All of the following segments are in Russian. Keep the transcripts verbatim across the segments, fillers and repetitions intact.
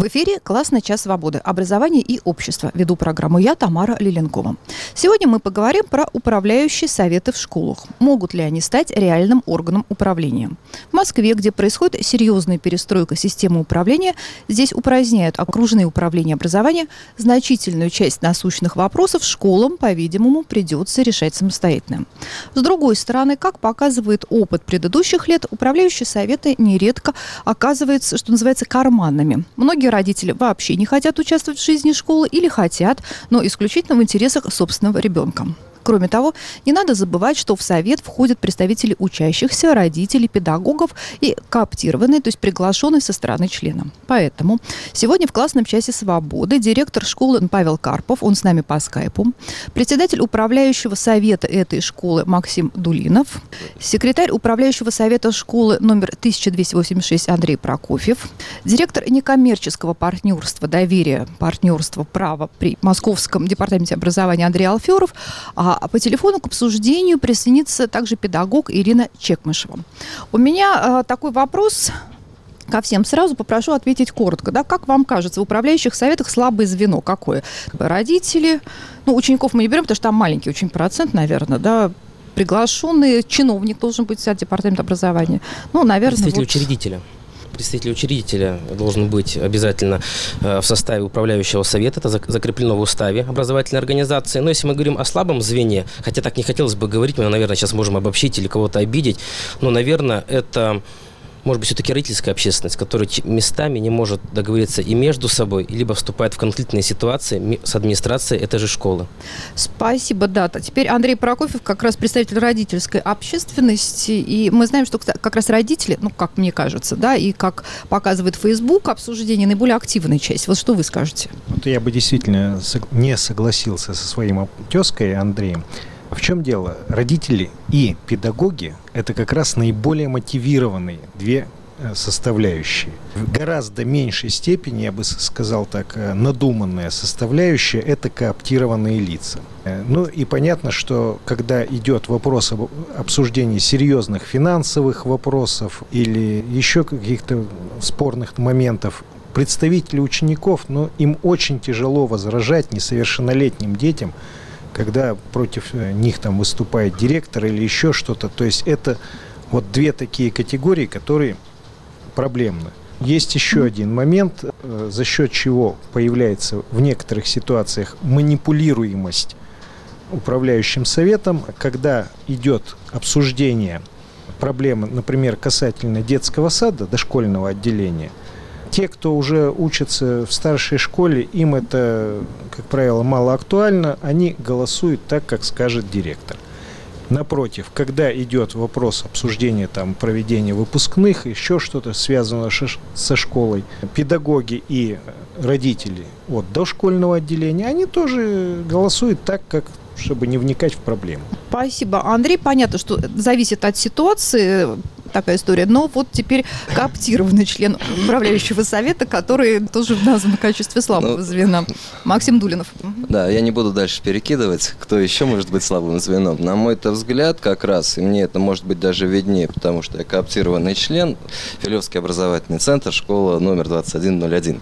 эфире «Классный час свободы. Образование и общество». Веду программу я, Тамара Лиленкова. Сегодня мы поговорим про управляющие советы в школах. Могут ли они стать реальным органом управления? В Москве, где происходит серьезная перестройка системы управления, здесь упраздняют окружные управления образования. Значительную часть насущных вопросов школам, по-видимому, придется решать самостоятельно. С другой стороны, как показывает опыт предыдущих лет, управляющие советы нередко оказываются, что называется, карманными. Многие родители вообще не хотят участвовать в жизни школы или хотят, но исключительно в интересах собственного ребенка. Кроме того, не надо забывать, что в совет входят представители учащихся, родителей, педагогов и кооптированные, то есть приглашенные со стороны члена. Поэтому сегодня в классном часе свободы директор школы Павел Карпов, он с нами по скайпу, председатель управляющего совета этой школы Максим Дулинов, секретарь управляющего совета школы номер тысяча двести восемьдесят шесть Андрей Прокофьев, директор некоммерческого партнерства доверия, партнерства права при Московском департаменте образования Андрей Алферов, а А по телефону к обсуждению присоединится также педагог Ирина Чекмышева. У меня э, такой вопрос ко всем. Сразу попрошу ответить коротко. Да? Как вам кажется, в управляющих советах слабое звено какое? Родители, ну, учеников мы не берем, потому что там маленький очень процент, наверное, да, приглашенный чиновник должен быть от департамента образования. Ну, наверное, представитель вот... учредителя. Представитель учредителя должен быть обязательно в составе управляющего совета. Это закреплено в уставе образовательной организации. Но если мы говорим о слабом звене, хотя так не хотелось бы говорить, мы, наверное, сейчас можем обобщить или кого-то обидеть, но, наверное, это... может быть, все-таки родительская общественность, которая местами не может договориться и между собой, либо вступает в конфликтные ситуации с администрацией этой же школы. Спасибо, да. Теперь Андрей Прокофьев, как раз представитель родительской общественности. И мы знаем, что как раз родители, ну, как мне кажется, да, и как показывает Facebook, обсуждение наиболее активная часть. Вот что вы скажете? Вот я бы действительно не согласился со своим тезкой Андреем. В чем дело? Родители и педагоги – это как раз наиболее мотивированные две составляющие. В гораздо меньшей степени, я бы сказал так, надуманная составляющая – это кооптированные лица. Ну и понятно, что когда идет вопрос об обсуждении серьезных финансовых вопросов или еще каких-то спорных моментов, представители учеников, ну, им очень тяжело возражать несовершеннолетним детям, когда против них там выступает директор или еще что-то. То есть это вот две такие категории, которые проблемны. Есть еще один момент, за счет чего появляется в некоторых ситуациях манипулируемость управляющим советом, когда идет обсуждение проблемы, например, касательно детского сада, дошкольного отделения. Те, кто уже учатся в старшей школе, им это, как правило, мало актуально, они голосуют так, как скажет директор. Напротив, когда идет вопрос обсуждения там, проведения выпускных, еще что-то связанное со школой, педагоги и родители от дошкольного отделения, они тоже голосуют так, как чтобы не вникать в проблему. Спасибо, Андрей. Понятно, что зависит от ситуации такая история, но вот теперь кооптированный член управляющего совета, который тоже назван в качестве слабого ну, звена. Максим Дулинов. Да, я не буду дальше перекидывать, кто еще может быть слабым звеном. На мой-то взгляд, как раз, и мне это может быть даже виднее, потому что я кооптированный член, Филевский образовательный центр, школа номер двадцать один ноль один.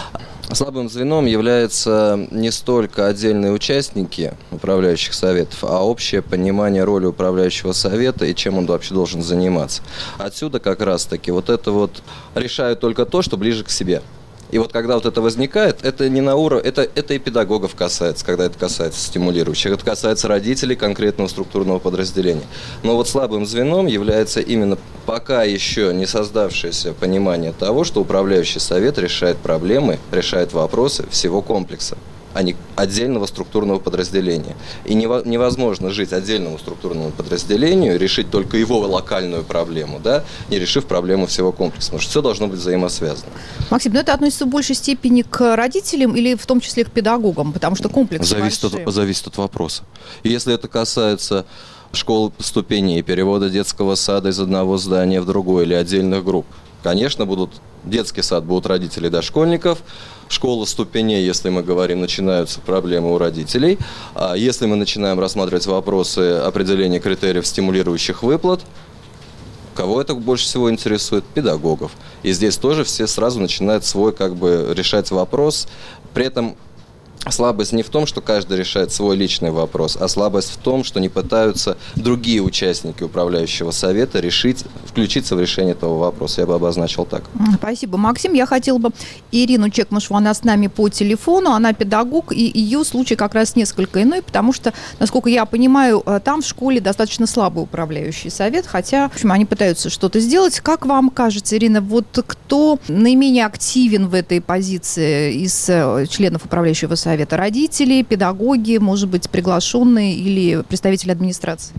Слабым звеном являются не столько отдельные участники управляющих советов, а общее понимание роли управляющего совета и чем он вообще должен заниматься. Отсюда как раз-таки вот это вот решают только то, что ближе к себе. И вот когда вот это возникает, это не на уровне, это, это и педагогов касается, когда это касается стимулирующих, это касается родителей конкретного структурного подразделения. Но вот слабым звеном является именно пока еще не создавшееся понимание того, что управляющий совет решает проблемы, решает вопросы всего комплекса, а не отдельного структурного подразделения. И невозможно жить отдельному структурному подразделению, решить только его локальную проблему, да, не решив проблему всего комплекса, потому что все должно быть взаимосвязано. Максим, но это относится в большей степени к родителям или в том числе к педагогам, потому что комплекс зависит от, зависит от вопроса. И если это касается школы ступеней, перевода детского сада из одного здания в другое или отдельных групп, конечно, будут детский сад, будут родители дошкольников, школа ступеней, если мы говорим, начинаются проблемы у родителей. А если мы начинаем рассматривать вопросы определения критериев стимулирующих выплат, Кого это больше всего интересует? Педагогов. И здесь тоже все сразу начинают свой, как бы, решать вопрос. При этом слабость не в том, что каждый решает свой личный вопрос, а слабость в том, что не пытаются другие участники управляющего совета решить, включиться в решение этого вопроса. Я бы обозначил так. Спасибо, Максим. Я хотела бы Ирину Чекмышеву, она с нами по телефону, она педагог, и ее случай как раз несколько иной, потому что, насколько я понимаю, там в школе достаточно слабый управляющий совет, хотя, в общем, они пытаются что-то сделать. Как вам кажется, Ирина, вот кто наименее активен в этой позиции из членов управляющего совета? Совета? Родители, педагоги, может быть, приглашенные или представители администрации?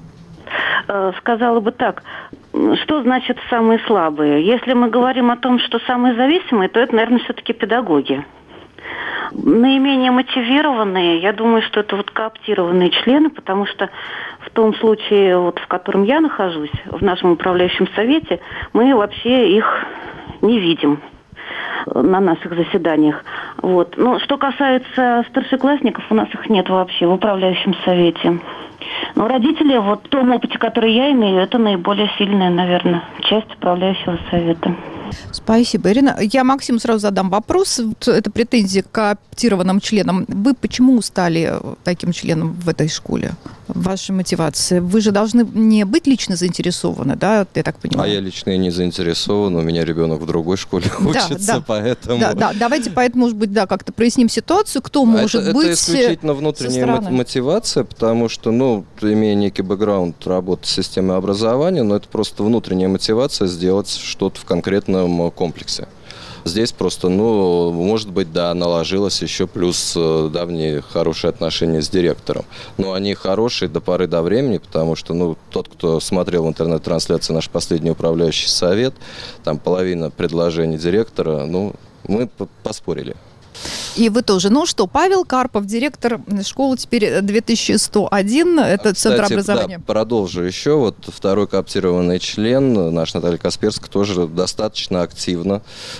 Сказала бы так. Что значит самые слабые? Если мы говорим о том, что самые зависимые, то это, наверное, все-таки педагоги. Наименее мотивированные, я думаю, что это вот кооптированные члены, потому что в том случае, вот, в котором я нахожусь, в нашем управляющем совете, мы вообще их не видим на наших заседаниях. Вот. Ну, что касается старшеклассников, у нас их нет вообще в управляющем совете. Но родители, вот в том опыте, который я имею, это наиболее сильная, наверное, часть управляющего совета. Спасибо, Ирина. Я Максиму сразу задам вопрос. Это претензия к кооптированным членам. Вы почему стали таким членом в этой школе? Ваша мотивация? Вы же должны не быть лично заинтересованы, да, я так понимаю? А я лично и не заинтересован. У меня ребенок в другой школе учится, да, да, поэтому... Да, да, давайте поэтому, может быть, да, как-то проясним ситуацию, кто может это, быть это исключительно внутренняя мотивация, потому что, ну, имея некий бэкграунд работы с системой образования, но это просто внутренняя мотивация сделать что-то в конкретном комплексе. Здесь просто, ну, может быть, да, наложилось еще плюс давние хорошие отношения с директором. Но они хорошие до поры до времени, потому что, ну, тот, кто смотрел в интернет-трансляции наш последний управляющий совет, там половина предложений директора, ну, мы поспорили. И вы тоже. Ну что, Павел Карпов, директор школы теперь две тысячи сто один, это а, Центр кстати, образования. Да, продолжу еще. Вот второй кооптированный член, наш Наталья Касперская, тоже достаточно активно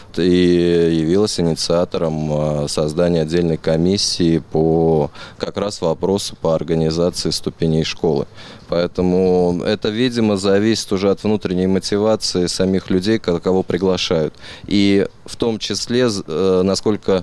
и явилась инициатором создания отдельной комиссии по как раз вопросу по организации ступеней школы. Поэтому это, видимо, зависит уже от внутренней мотивации самих людей, кого приглашают. И в том числе, насколько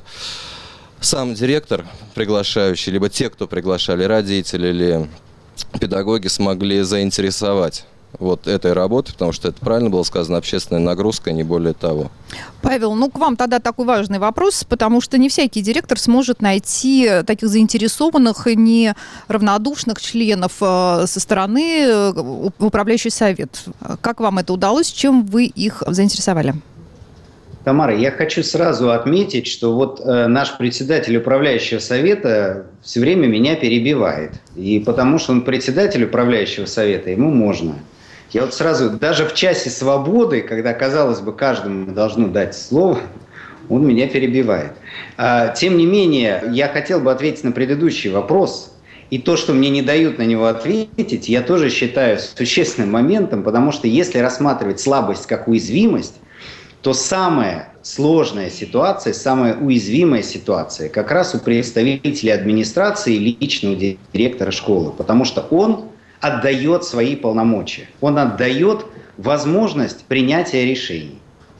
сам директор приглашающий, либо те, кто приглашали, родители или педагоги, смогли заинтересовать вот этой работой, потому что это правильно было сказано, общественная нагрузка, не более того. Павел, ну к вам тогда такой важный вопрос, потому что не всякий директор сможет найти таких заинтересованных и неравнодушных членов со стороны в управляющий совет. Как вам это удалось, чем вы их заинтересовали? Тамара, я хочу сразу отметить, что вот э, наш председатель управляющего совета все время меня перебивает. И потому что он председатель управляющего совета, ему можно. Я вот сразу, даже в часе свободы, когда, казалось бы, каждому должно дать слово, он меня перебивает. А, тем не менее, я хотел бы ответить на предыдущий вопрос. И то, что мне не дают на него ответить, я тоже считаю существенным моментом, потому что если рассматривать слабость как уязвимость, то самая сложная ситуация, самая уязвимая ситуация как раз у представителей администрации и личного директора школы, потому что он отдает свои полномочия, он отдает возможность принятия решений.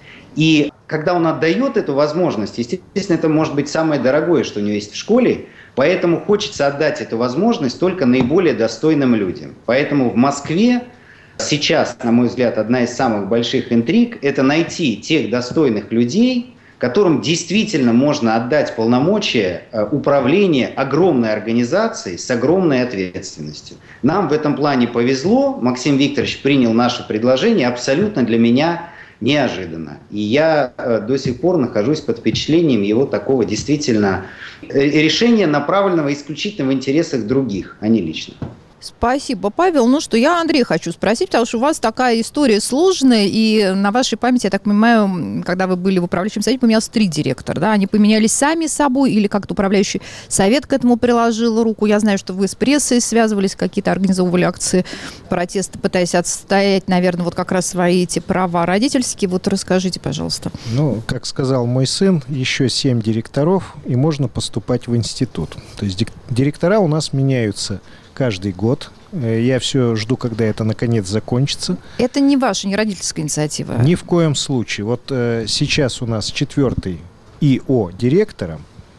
И когда он отдает эту возможность, естественно, это может быть самое дорогое, что у него есть в школе, поэтому хочется отдать эту возможность только наиболее достойным людям. Поэтому в Москве сейчас, на мой взгляд, одна из самых больших интриг – это найти тех достойных людей, которым действительно можно отдать полномочия управления огромной организацией с огромной ответственностью. Нам в этом плане повезло. Максим Викторович принял наше предложение абсолютно для меня неожиданно. И я до сих пор нахожусь под впечатлением его такого действительно решения, направленного исключительно в интересах других, а не лично. Спасибо, Павел. Ну что, я Андрея хочу спросить, потому что у вас такая история сложная, и на вашей памяти, я так понимаю, когда вы были в управляющем совете, поменялось три директора, да? Они поменялись сами собой или как-то управляющий совет к этому приложил руку? Я знаю, что вы с прессой связывались, какие-то организовывали акции протеста, пытаясь отстоять, наверное, вот как раз свои эти права родительские. Вот расскажите, пожалуйста. Ну, как сказал мой сын, еще семь директоров, и можно поступать в институт. То есть директора у нас меняются каждый год, Я все жду, когда это наконец закончится. Это не ваша, не родительская инициатива? Ни в коем случае. Вот э, сейчас у нас четвертый ИО директора,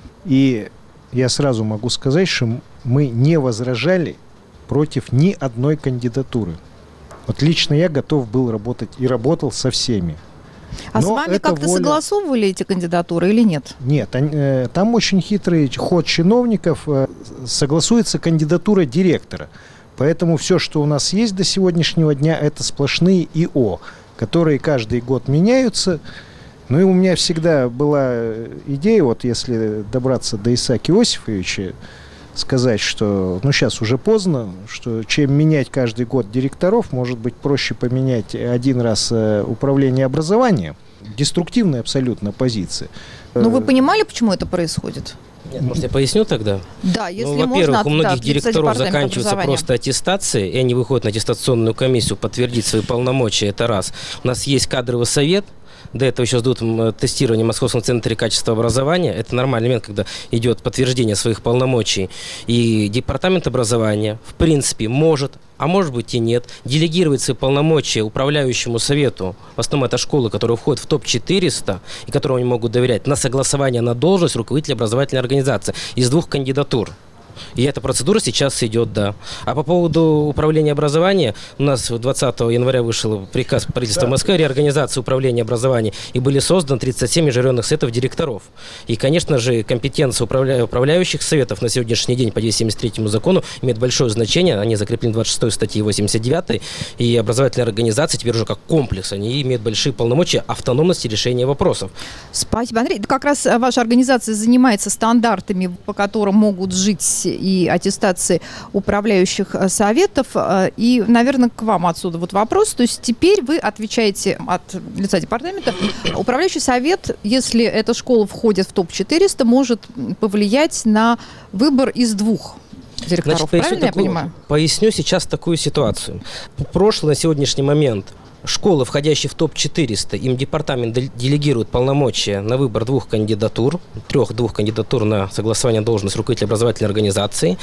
и я сразу могу сказать, что мы не возражали против ни одной кандидатуры. Вот лично я готов был работать и работал со всеми. А Но с вами как-то воля... согласовывали эти кандидатуры или нет? Нет, э, там очень хитрый ход чиновников. Э, согласуется кандидатура директора. Поэтому все, что у нас есть до сегодняшнего дня, это сплошные ИО, которые каждый год меняются. Ну и у меня всегда была идея, вот если добраться до Исаака Иосифовича, сказать, что ну сейчас уже поздно, что чем менять каждый год директоров, может быть проще поменять один раз управление образованием. Деструктивная абсолютно позиция. Ну вы понимали, почему это происходит? Нет, может, я поясню тогда? Да, если ну, можно. Во-первых, у многих да, директоров заканчивается просто аттестация, и они выходят на аттестационную комиссию подтвердить свои полномочия, это раз. У нас есть кадровый совет. До этого еще ждут тестирование в Московском центре качества образования. Это нормальный момент, когда идет подтверждение своих полномочий. И департамент образования, в принципе, может, а может быть и нет, делегировать свои полномочия управляющему совету, в основном это школы, которые входят в топ четыреста, и которым они могут доверять, на согласование на должность руководителя образовательной организации из двух кандидатур. И эта процедура сейчас идет, да. А по поводу управления образованием, у нас двадцатого января вышел приказ правительства Москвы о реорганизации управления образованием, и были созданы тридцать семь межрайонных советов директоров. И, конечно же, компетенция управля... управляющих советов на сегодняшний день по двести семьдесят третьему закону имеет большое значение. Они закреплены в двадцать шестой статье восемьдесят девятой, и образовательные организации теперь уже как комплекс, они имеют большие полномочия автономности решения вопросов. Спасибо, Андрей. Как раз ваша организация занимается стандартами, по которым могут жить и аттестации управляющих советов. И, наверное, к вам отсюда вот вопрос. То есть теперь вы отвечаете от лица департамента. Управляющий совет, если эта школа входит в топ четыреста, может повлиять на выбор из двух директоров. Значит, правильно я такую, понимаю? Поясню сейчас такую ситуацию. Прошлый на сегодняшний момент школы, входящие в топ четыреста, им департамент делегирует полномочия на выбор двух кандидатур, трех-двух кандидатур на согласование должности руководителя образовательной организации.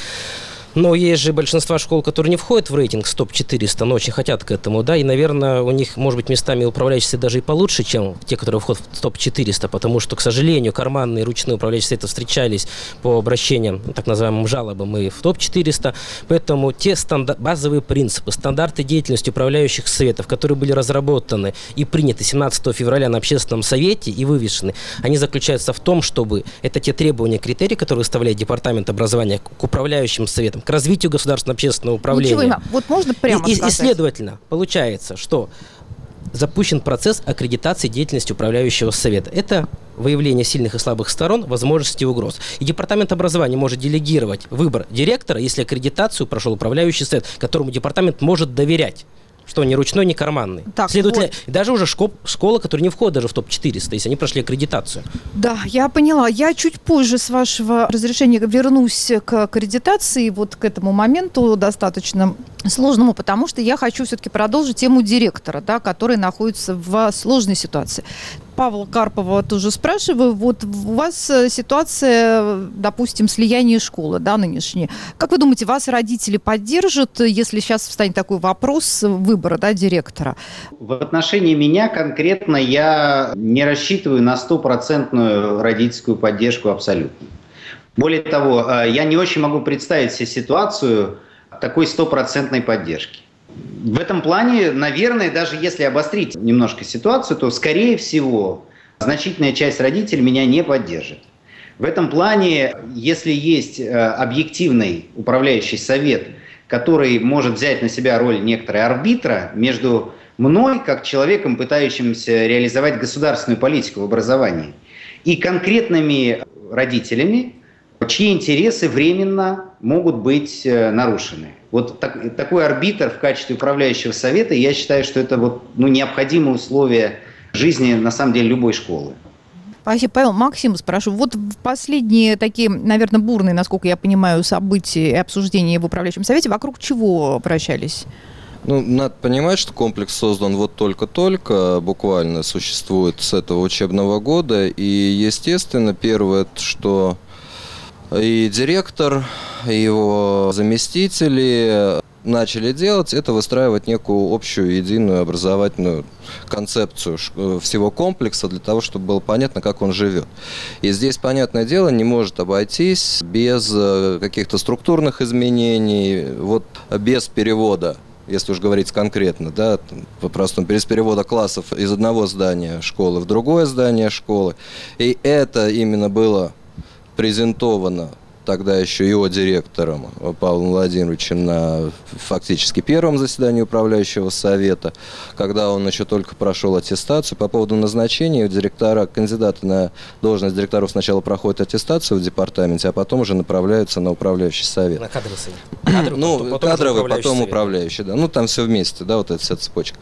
Но есть же большинство школ, которые не входят в рейтинг с топ четыреста, но очень хотят к этому, да, и, наверное, у них, может быть, местами управляющие даже и получше, чем те, которые входят в топ четыреста, потому что, к сожалению, карманные ручные управляющие советы встречались по обращениям, так называемым жалобам, и в топ четыреста, поэтому те стандар- базовые принципы, стандарты деятельности управляющих советов, которые были разработаны и приняты семнадцатого февраля на общественном совете и вывешены, они заключаются в том, чтобы это те требования, критерии, которые выставляет департамент образования к управляющим советам, к развитию государственного общественного управления. Ничего, вот можно прямо и, сказать. И, следовательно, получается, что запущен процесс аккредитации деятельности управляющего совета. Это выявление сильных и слабых сторон, возможностей и угроз. И департамент образования может делегировать выбор директора, если аккредитацию прошел управляющий совет, которому департамент может доверять. Что ни ручной, ни карманный. Так, следовательно, вот. Даже уже школ, школа, которая не входит даже в топ четыреста, если они прошли аккредитацию. Да, я поняла. Я чуть позже, с вашего разрешения, вернусь к аккредитации, вот к этому моменту достаточно сложному, потому что я хочу все-таки продолжить тему директора, да, который находится в сложной ситуации. Павла Карпова тоже спрашиваю. Вот у вас ситуация, допустим, слияние школы, да, нынешней. Как вы думаете, вас родители поддержат, если сейчас встанет такой вопрос выбора, да, директора? В отношении меня конкретно я не рассчитываю на стопроцентную родительскую поддержку абсолютно. Более того, я не очень могу представить себе ситуацию такой стопроцентной поддержки. В этом плане, наверное, даже если обострить немножко ситуацию, то, скорее всего, значительная часть родителей меня не поддержит. В этом плане, если есть объективный управляющий совет, который может взять на себя роль некоторого арбитра между мной, как человеком, пытающимся реализовать государственную политику в образовании, и конкретными родителями, чьи интересы временно могут быть нарушены. Вот так, такой арбитр в качестве управляющего совета, я считаю, что это вот, ну, необходимое условие жизни, на самом деле, любой школы. Спасибо, Павел. Максим, спрашиваю, вот в последние такие, наверное, бурные, насколько я понимаю, события и обсуждения в управляющем совете, вокруг чего вращались? Ну, надо понимать, что комплекс создан вот только-только, буквально существует с этого учебного года, и, естественно, первое, что и директор, и его заместители начали делать, это выстраивать некую общую единую образовательную концепцию всего комплекса для того, чтобы было понятно, как он живет. И здесь, понятное дело, не может обойтись без каких-то структурных изменений, вот без перевода, если уж говорить конкретно, да, по-простому, без перевода классов из одного здания школы в другое здание школы. И это именно было презентовано тогда еще его директором Павлом Владимировичем на фактически первом заседании управляющего совета, когда он еще только прошел аттестацию. По поводу назначения директора, кандидаты на должность директоров сначала проходят аттестацию в департаменте, а потом уже направляются на управляющий совет. На кадровый совет. Ну, потом, потом кадровый, управляющий потом совет. управляющий, да. Ну, там все вместе, да, вот эта вся цепочка.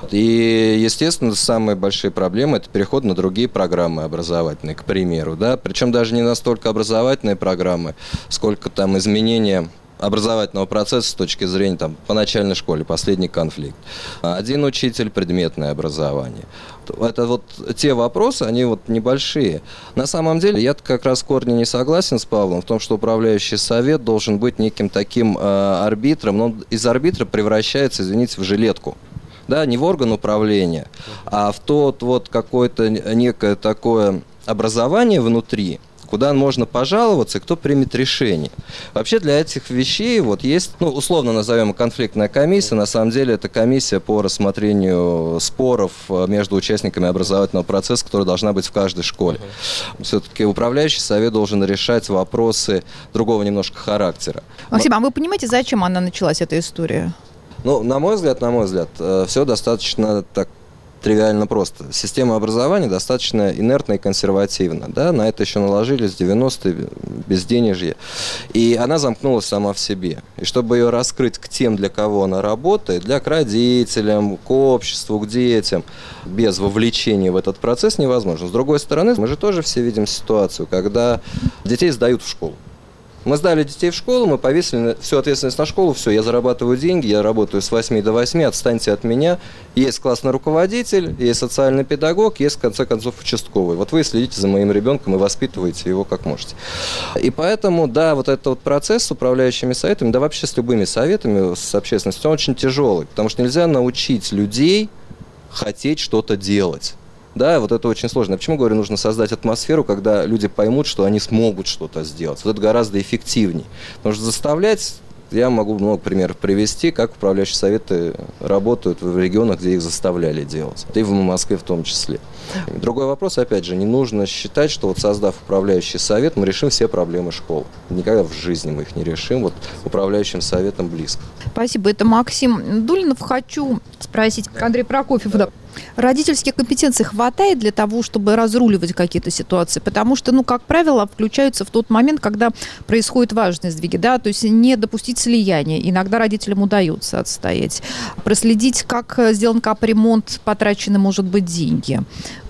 И, естественно, самые большие проблемы – это переход на другие программы образовательные, к примеру, да. Причем даже не настолько образовательные программы, сколько там изменения образовательного процесса с точки зрения там, по начальной школе, последний конфликт. Один учитель, предметное образование. Это вот те вопросы, они вот небольшие. На самом деле, я как раз в корне не согласен с Павлом в том, что управляющий совет должен быть неким таким э, арбитром, но он из арбитра превращается, извините, в жилетку. Да, не в орган управления, а в тот вот какое-то некое такое образование внутри, куда можно пожаловаться, и кто примет решение. Вообще для этих вещей вот есть, ну, условно назовем конфликтная комиссия, на самом деле это комиссия по рассмотрению споров между участниками образовательного процесса, которая должна быть в каждой школе. Все-таки управляющий совет должен решать вопросы другого немножко характера. Максим, а вы понимаете, зачем она началась, эта история? Ну, на мой взгляд, на мой взгляд, все достаточно так тривиально просто. Система образования достаточно инертна и консервативна. Да? На это еще наложились девяностые, безденежье. И она замкнулась сама в себе. И чтобы ее раскрыть к тем, для кого она работает, для к родителям, к обществу, к детям, без вовлечения в этот процесс невозможно. С другой стороны, мы же тоже все видим ситуацию, когда детей сдают в школу. Мы сдали детей в школу, мы повесили всю ответственность на школу, все, я зарабатываю деньги, я работаю с восьми до восьми, отстаньте от меня. Есть классный руководитель, есть социальный педагог, есть, в конце концов, участковый. Вот вы следите за моим ребенком и воспитываете его как можете. И поэтому, да, вот этот вот процесс с управляющими советами, да вообще с любыми советами, с общественностью, он очень тяжелый, потому что нельзя научить людей хотеть что-то делать. Да, вот это очень сложно. Почему, говорю, нужно создать атмосферу, когда люди поймут, что они смогут что-то сделать. Вот это гораздо эффективнее. Потому что заставлять, я могу много примеров привести, как управляющие советы работают в регионах, где их заставляли делать. И в Москве в том числе. Другой вопрос, опять же, не нужно считать, что вот создав управляющий совет, мы решим все проблемы школы. Никогда в жизни мы их не решим. Вот управляющим советом близко. Спасибо. Это Максим Дулинов. Хочу спросить Андрей Прокофьев. Да. Родительских компетенций хватает для того, чтобы разруливать какие-то ситуации? Потому что, ну, как правило, включаются в тот момент, когда происходят важные сдвиги, да, то есть не допустить слияния. Иногда родителям удается отстоять. Проследить, как сделан капремонт, потрачены, может быть, деньги.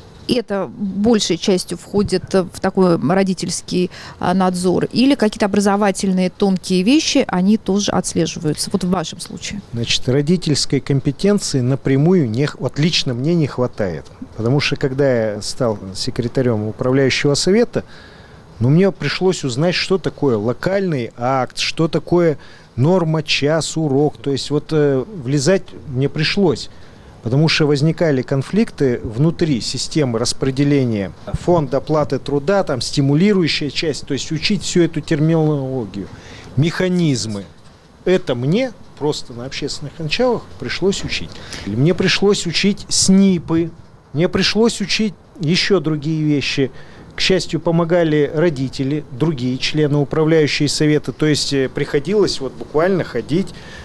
Это большей частью входит в такой родительский надзор? Или какие-то образовательные тонкие вещи, они тоже отслеживаются? Вот в вашем случае. Значит, родительской компетенции напрямую не, вот лично мне не хватает. Потому что когда я стал секретарем управляющего совета, ну, мне пришлось узнать, что такое локальный акт, что такое норма, час, урок. То есть вот э, влезать мне пришлось. Потому что возникали конфликты внутри системы распределения фонда оплаты труда, там стимулирующая часть, то есть учить всю эту терминологию, механизмы. Это мне просто на общественных началах пришлось учить. Мне пришлось учить СНИПы, мне пришлось учить еще другие вещи. К счастью, помогали родители, другие члены управляющие совета, то есть приходилось вот буквально ходить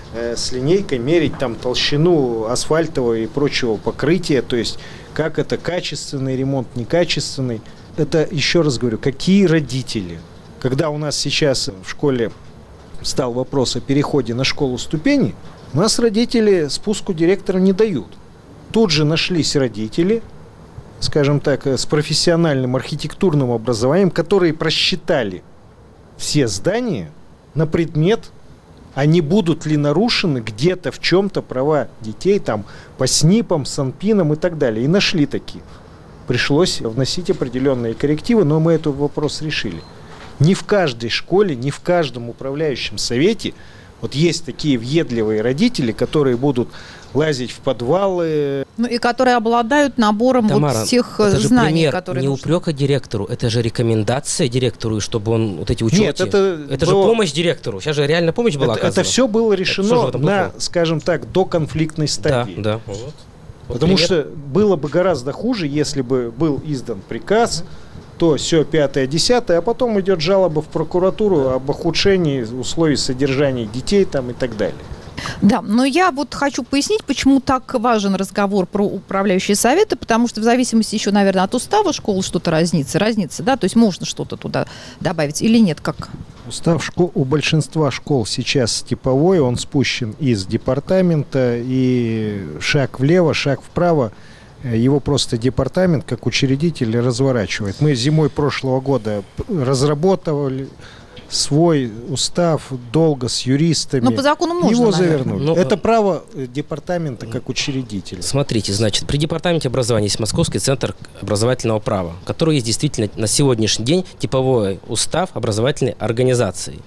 с линейкой, мерить там толщину асфальтового и прочего покрытия, то есть как это качественный ремонт, некачественный. Это, еще раз говорю, какие родители? Когда у нас сейчас в школе стал вопрос о переходе на школу ступеней, у нас родители спуску директора не дают. Тут же нашлись родители, скажем так, с профессиональным архитектурным образованием, которые просчитали все здания на предмет, а не будут ли нарушены где-то в чем-то права детей, там, по СНИПам, СанПинам и так далее. И нашли такие. Пришлось вносить определенные коррективы, но мы этот вопрос решили. Не в каждой школе, не в каждом управляющем совете Вот есть такие въедливые родители, которые будут лазить в подвалы. Ну и которые обладают набором Тамара, вот всех это же знаний, пример которые не нужны. упрека директору, это же рекомендация директору, чтобы он вот эти учеты. Нет, это, это было... же помощь директору. Сейчас же реально помощь была это, оказана. это все было решено это на, скажем так, доконфликтной стадии. Да, да. Вот. Вот Потому пример. что было бы гораздо хуже, если бы был издан приказ, то все пятое, десятое, а потом идет жалоба в прокуратуру об ухудшении условий содержания детей там и так далее. Да, но я вот хочу пояснить, почему так важен разговор про управляющие советы, потому что в зависимости еще, наверное, от устава школы что-то разнится, разнится, да, то есть можно что-то туда добавить или нет, как? Устав школ, у большинства школ сейчас типовой, он спущен из департамента, и шаг влево, шаг вправо, его просто департамент, как учредитель, разворачивает. Мы зимой прошлого года разработали свой устав долго с юристами. Но по закону можно, его наверное. завернули. Ну, это право департамента как учредителя. Смотрите, значит, при департаменте образования есть Московский центр образовательного права, который есть действительно на сегодняшний день типовой устав образовательной организации,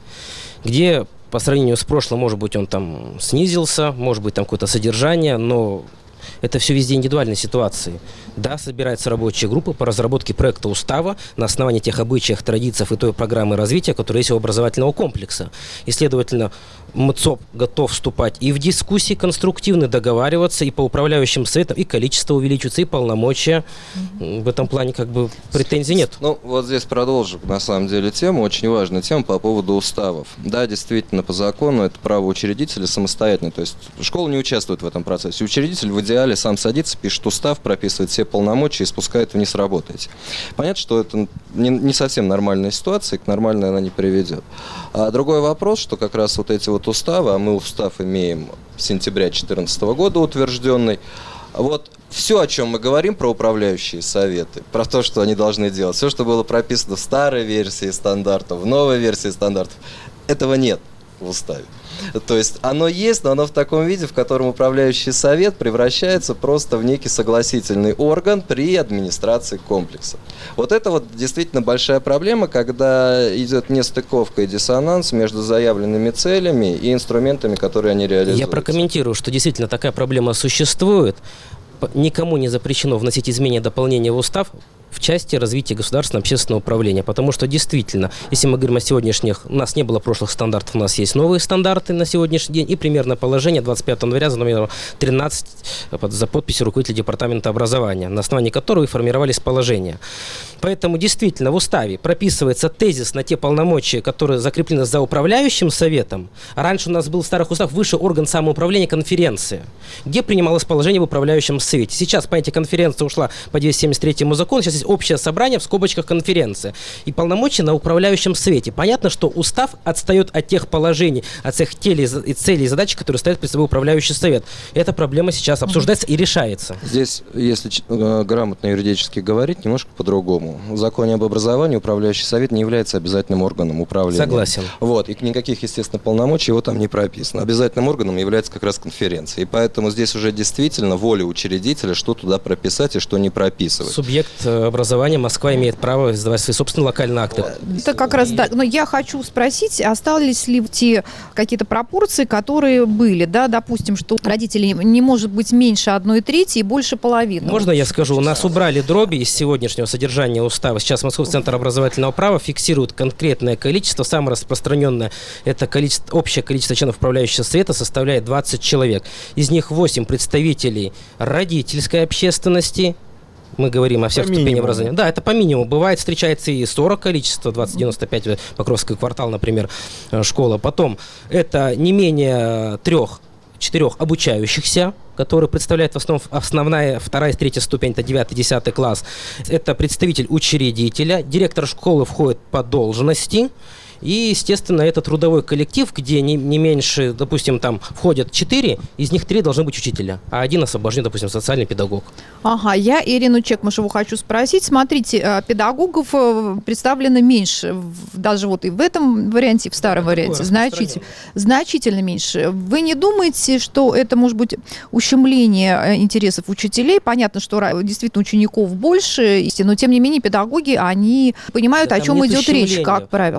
где по сравнению с прошлым, может быть, он там снизился, может быть, там какое-то содержание, но это все везде индивидуальные ситуации. Да, собирается рабочая группа по разработке проекта устава на основании тех обычаев, традиций и той программы развития, которая есть у образовательного комплекса. И, следовательно, МЦОП готов вступать и в дискуссии конструктивно, договариваться, и по управляющим советам, и количество увеличивается, и полномочия. Mm-hmm. В этом плане как бы претензий нет. Ну, вот здесь продолжу, на самом деле, тему, очень важная тема по поводу уставов. Да, действительно, по закону это право учредителя самостоятельно, то есть школа не участвует в этом процессе. Учредитель в идеале сам садится, пишет устав, прописывает все полномочия и спускает вниз работать. Понятно, что это не, не совсем нормальная ситуация, и к нормальной она не приведет. А другой вопрос, что как раз вот эти вот уставы, а мы устав имеем с сентября две тысячи четырнадцатого года утвержденный, вот все, о чем мы говорим про управляющие советы, про то, что они должны делать, все, что было прописано в старой версии стандартов, в новой версии стандартов, этого нет в уставе. То есть оно есть, но оно в таком виде, в котором управляющий совет превращается просто в некий согласительный орган при администрации комплекса. Вот это вот действительно большая проблема, когда идет нестыковка и диссонанс между заявленными целями и инструментами, которые они реализуют. Я прокомментирую, что действительно такая проблема существует. Никому не запрещено вносить изменения, дополнения в устав в части развития государственного общественного управления. Потому что действительно, если мы говорим о сегодняшних, у нас не было прошлых стандартов, у нас есть новые стандарты на сегодняшний день, и примерно положение двадцать пятого января за номером тринадцать за подписью руководителя департамента образования, на основании которого и формировались положения. Поэтому действительно в уставе прописывается тезис на те полномочия, которые закреплены за управляющим советом. А раньше у нас был в старых уставах высший орган самоуправления — конференция, где принималось положение в управляющем совете. Сейчас понятие конференция ушла по двести семьдесят третьему закону, сейчас есть общее собрание, в скобочках конференция. И полномочия на управляющем совете. Понятно, что устав отстает от тех положений, от всех целей и задач, которые ставит перед собой управляющий совет. И эта проблема сейчас обсуждается и решается. Здесь, если грамотно юридически говорить, немножко по-другому. В законе об образовании управляющий совет не является обязательным органом управления. Согласен. Вот, и никаких, естественно, полномочий его там не прописано. Обязательным органом является как раз конференция. И поэтому здесь уже действительно воля учредителя, что туда прописать и что не прописывать. Субъект образования Москва имеет право издавать свои собственные локальные акты. Это как раз, да. Но я хочу спросить, остались ли те какие-то пропорции, которые были, да, допустим, что родителей не может быть меньше одной трети и больше половины. Можно я скажу? У нас убрали дроби из сегодняшнего содержания устава. Сейчас Московский центр образовательного права фиксирует конкретное количество. Самое распространенное – это количество, общее количество членов управляющего совета составляет двадцать человек. Из них восемь представителей родительской общественности. Мы говорим о всех по ступенях образования. Да, это по минимуму. Бывает, встречается и сорок количество, двадцать девяносто пять, Покровский квартал, например, школа. Потом это не менее трех, четырех обучающихся, которые представляют в основном основная, вторая, третья ступень, это девятый, десятый класс. Это представитель учредителя, директор школы входит по должности. И, естественно, это трудовой коллектив, где не, не меньше, допустим, там входят четыре, из них три должны быть учителя, а один освобожден, допустим, социальный педагог. Ага, я Ирину Чекмашеву хочу спросить. Смотрите, педагогов представлено меньше, даже вот и в этом варианте, и в старом это варианте, значительно, значительно меньше. Вы не думаете, что это может быть ущемление интересов учителей? Понятно, что действительно учеников больше, но тем не менее педагоги, они понимают, да, о чем идет речь, как правило. Формирование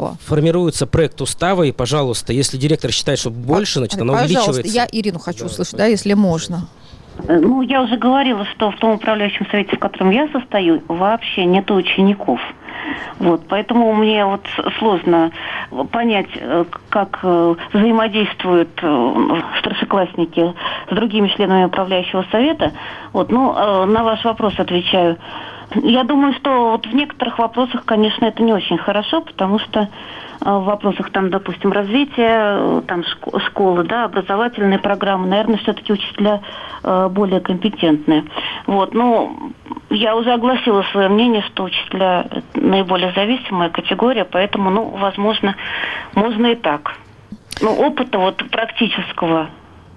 формируется проект устава, и, пожалуйста, если директор считает, что больше, значит, она Пожалуйста, увеличивается. я Ирину хочу Да, услышать, да. да, если можно. Ну, я уже говорила, что в том управляющем совете, в котором я состою, вообще нет учеников. Вот, поэтому мне вот сложно понять, как взаимодействуют старшеклассники с другими членами управляющего совета. Вот, ну, на ваш вопрос отвечаю. Я думаю, что вот в некоторых вопросах, конечно, это не очень хорошо, потому что в вопросах, там, допустим, развития, там, школы, да, образовательные программы, наверное, все-таки учителя э, более компетентные. Вот, ну, я уже огласила свое мнение, что учителя наиболее зависимая категория, поэтому, ну, возможно, можно и так. Но опыта вот практического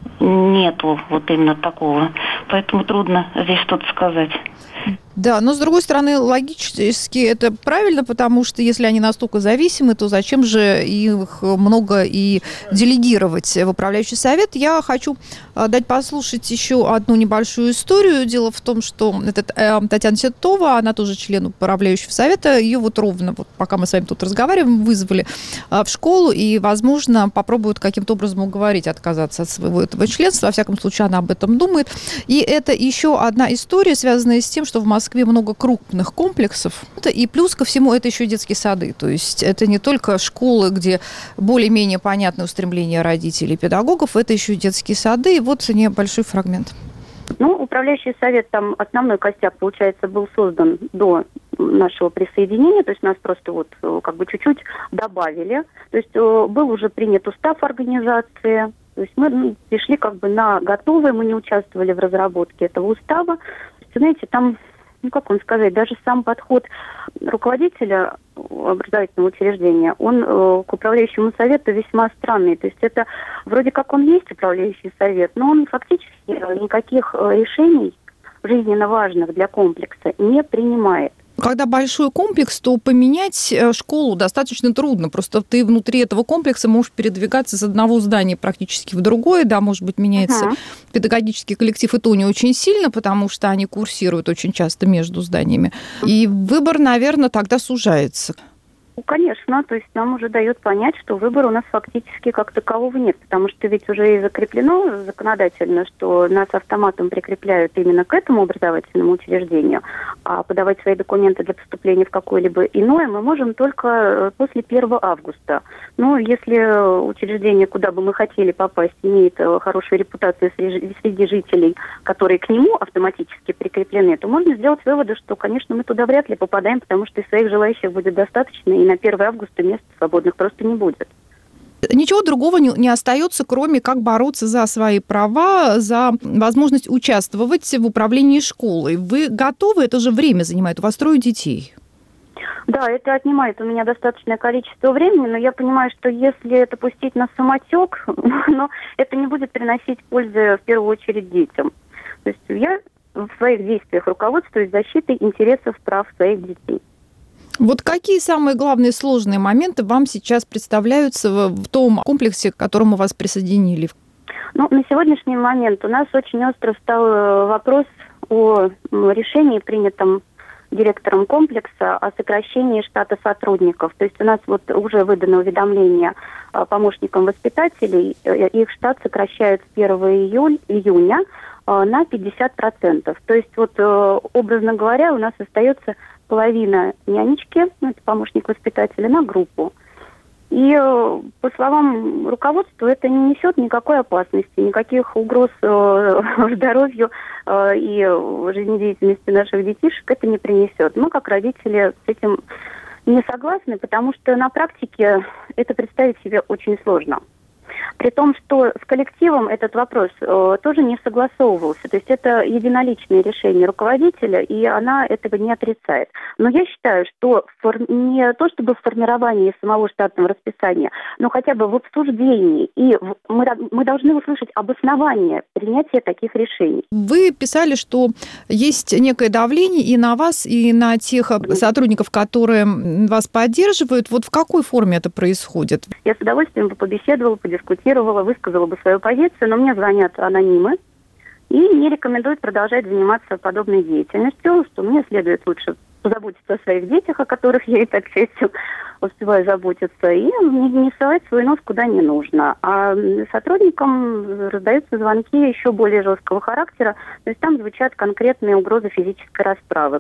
нету, вот именно такого, поэтому трудно здесь что-то сказать. Да, но с другой стороны, логически это правильно, потому что если они настолько зависимы, то зачем же их много и делегировать в управляющий совет? Я хочу дать послушать еще одну небольшую историю. Дело в том, что это Татьяна Титова, она тоже член управляющего совета. Ее вот ровно, вот пока мы с вами тут разговариваем, вызвали в школу и, возможно, попробуют каким-то образом уговорить отказаться от своего этого членства. Во всяком случае, она об этом думает. И это еще одна история, связанная с тем, что в Москве В Москве много крупных комплексов. И плюс ко всему это еще детские сады. То есть это не только школы, где более-менее понятны устремления родителей и педагогов, это еще и детские сады. И вот небольшой фрагмент. Ну, управляющий совет, там основной костяк, получается, был создан до нашего присоединения, то есть нас просто вот как бы чуть-чуть добавили. То есть был уже принят устав организации. То есть мы ну, пришли как бы на готовое, мы не участвовали в разработке этого устава. Знаете, там, ну как вам сказать, даже сам подход руководителя образовательного учреждения, он э, к управляющему совету весьма странный. То есть это вроде как он есть управляющий совет, но он фактически никаких решений жизненно важных для комплекса не принимает. Когда большой комплекс, то поменять школу достаточно трудно. Просто ты внутри этого комплекса можешь передвигаться с одного здания практически в другое. Да, может быть, меняется uh-huh. педагогический коллектив, и то не очень сильно, потому что они курсируют очень часто между зданиями. И выбор, наверное, тогда сужается. Конечно, то есть нам уже дает понять, что выбора у нас фактически как такового нет, потому что ведь уже и закреплено законодательно, что нас автоматом прикрепляют именно к этому образовательному учреждению, а подавать свои документы для поступления в какое-либо иное мы можем только после первого августа. Ну, если учреждение, куда бы мы хотели попасть, имеет хорошую репутацию среди, среди жителей, которые к нему автоматически прикреплены, то можно сделать выводы, что, конечно, мы туда вряд ли попадаем, потому что и своих желающих будет достаточно, и на первого августа мест свободных просто не будет. Ничего другого не, не остается, кроме как бороться за свои права, за возможность участвовать в управлении школой. Вы готовы? Это же время занимает. У вас трое детей. Да, это отнимает у меня достаточное количество времени, но я понимаю, что если это пустить на самотек, но это не будет приносить пользы в первую очередь детям. То есть я в своих действиях руководствуюсь защитой интересов прав своих детей. Вот какие самые главные сложные моменты вам сейчас представляются в, в том комплексе, к которому вас присоединили? Ну, на сегодняшний момент у нас очень остро встал вопрос о решении, принятом директором комплекса, о сокращении штата сотрудников. То есть у нас вот уже выдано уведомление помощникам воспитателей, их штат сокращают с первого июня на пятьдесят процентов. То есть вот, образно говоря, у нас остается половина нянечки, ну, это помощник воспитателя, на группу. И, по словам руководства, это не несет никакой опасности, никаких угроз э, здоровью э, и жизнедеятельности наших детишек это не принесет. Мы, как родители, с этим не согласны, потому что на практике это представить себе очень сложно. При том, что с коллективом этот вопрос э, тоже не согласовывался. То есть это единоличное решение руководителя, и она этого не отрицает. Но я считаю, что фор... не то чтобы в формировании самого штатного расписания, но хотя бы в обсуждении. И в... мы, мы должны услышать обоснование принятия таких решений. Вы писали, что есть некое давление и на вас, и на тех сотрудников, которые вас поддерживают. Вот в какой форме это происходит? Я с удовольствием бы побеседовала, подискутировала, высказала бы свою позицию, но мне звонят анонимы и не рекомендуют продолжать заниматься подобной деятельностью, что мне следует лучше позаботиться о своих детях, о которых я и так частью успеваю заботиться, и не, не совать свой нос куда не нужно. А сотрудникам раздаются звонки еще более жесткого характера, то есть там звучат конкретные угрозы физической расправы.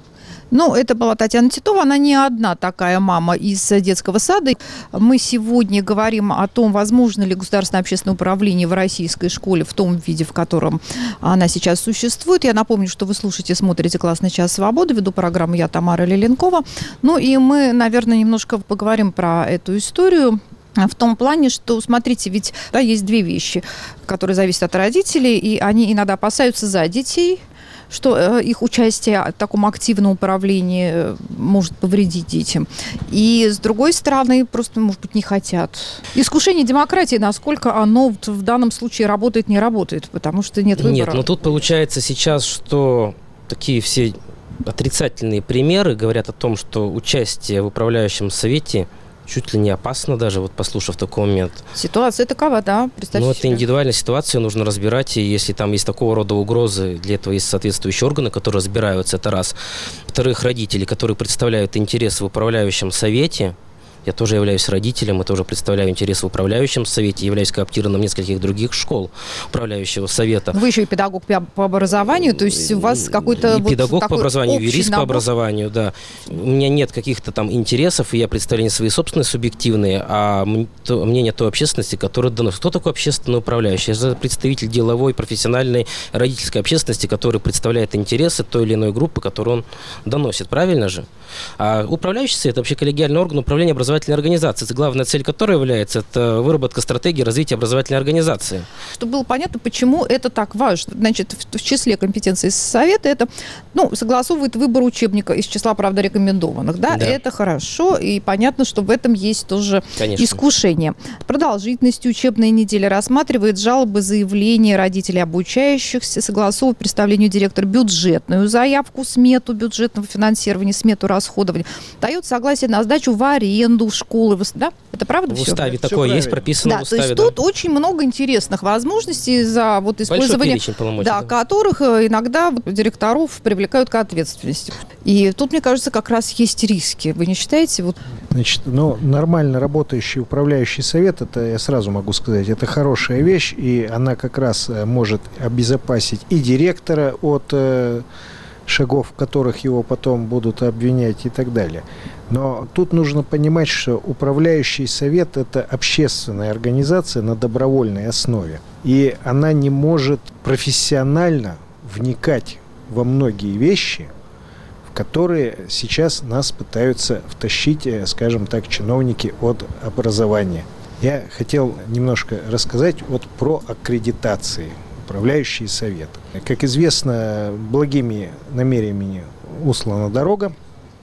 Ну, это была Татьяна Титова, она не одна такая мама из детского сада. Мы сегодня говорим о том, возможно ли государственное общественное управление в российской школе в том виде, в котором она сейчас существует. Я напомню, что вы слушаете, смотрите «Классный час свободы», веду программу я, Тамара Лиленкова. Ну и мы, наверное, немножко поговорим про эту историю. В том плане, что, смотрите, ведь да, есть две вещи, которые зависят от родителей, и они иногда опасаются за детей, что э, их участие в таком активном управлении э, может повредить детям. И, с другой стороны, просто, может быть, не хотят. Искушение демократии, насколько оно в, в данном случае работает, не работает, потому что нет выбора. Нет, но тут получается сейчас, что такие все отрицательные примеры говорят о том, что участие в управляющем совете чуть ли не опасно даже, вот послушав такой момент. Ситуация такова, да, представьте Ну, это себе. индивидуальная ситуация, нужно разбирать, и если там есть такого рода угрозы, для этого есть соответствующие органы, которые разбираются, это раз. Во-вторых, родители, которые представляют интересы в управляющем совете. Я тоже являюсь родителем, и тоже представляю интересы в управляющем совете, являюсь кооптированным нескольких других школ управляющего совета. Вы еще и педагог по образованию, то есть у вас какой-то... И вот педагог по образованию, юрист набор. по образованию, да. У меня нет каких-то там интересов, и я представляю свои собственные субъективные, а мнение той общественности, которая доносит. Кто такой общественный управляющий? Это представитель деловой, профессиональной, родительской общественности, который представляет интересы той или иной группы, которую он доносит. Правильно же? А управляющий совет – это вообще коллегиальный орган управления образовательной организацией, главная цель которой является это выработка стратегии развития образовательной организации. Чтобы было понятно, почему это так важно. Значит, в, в числе компетенций совета это, ну, согласовывает выбор учебника из числа, правда, рекомендованных. Да? Да. Это хорошо, и понятно, что в этом есть тоже Конечно. искушение. Продолжительность учебной недели рассматривает жалобы, заявления родителей обучающихся, согласовывает представлению директора бюджетную заявку, смету бюджетного финансирования, смету расходования, дает согласие на сдачу в аренду школы. Да? Это правда В все? уставе Всё такое есть, правильно. прописано Да, в уставе. то есть да. тут очень много интересных возможностей за вот Большой использование, перечень полномочий, да, да. которых э, иногда директоров привлекают к ответственности. И тут, мне кажется, как раз есть риски. Вы не считаете? Вот... Значит, ну, нормально работающий управляющий совет, это, я сразу могу сказать, это хорошая вещь, и она как раз э, может обезопасить и директора от э, шагов, в которых его потом будут обвинять и так далее. Но тут нужно понимать, что управляющий совет – это общественная организация на добровольной основе, и она не может профессионально вникать во многие вещи, в которые сейчас нас пытаются втащить, скажем так, чиновники от образования. Я хотел немножко рассказать вот про аккредитации, управляющий совет. Как известно, благими намерениями услана дорога.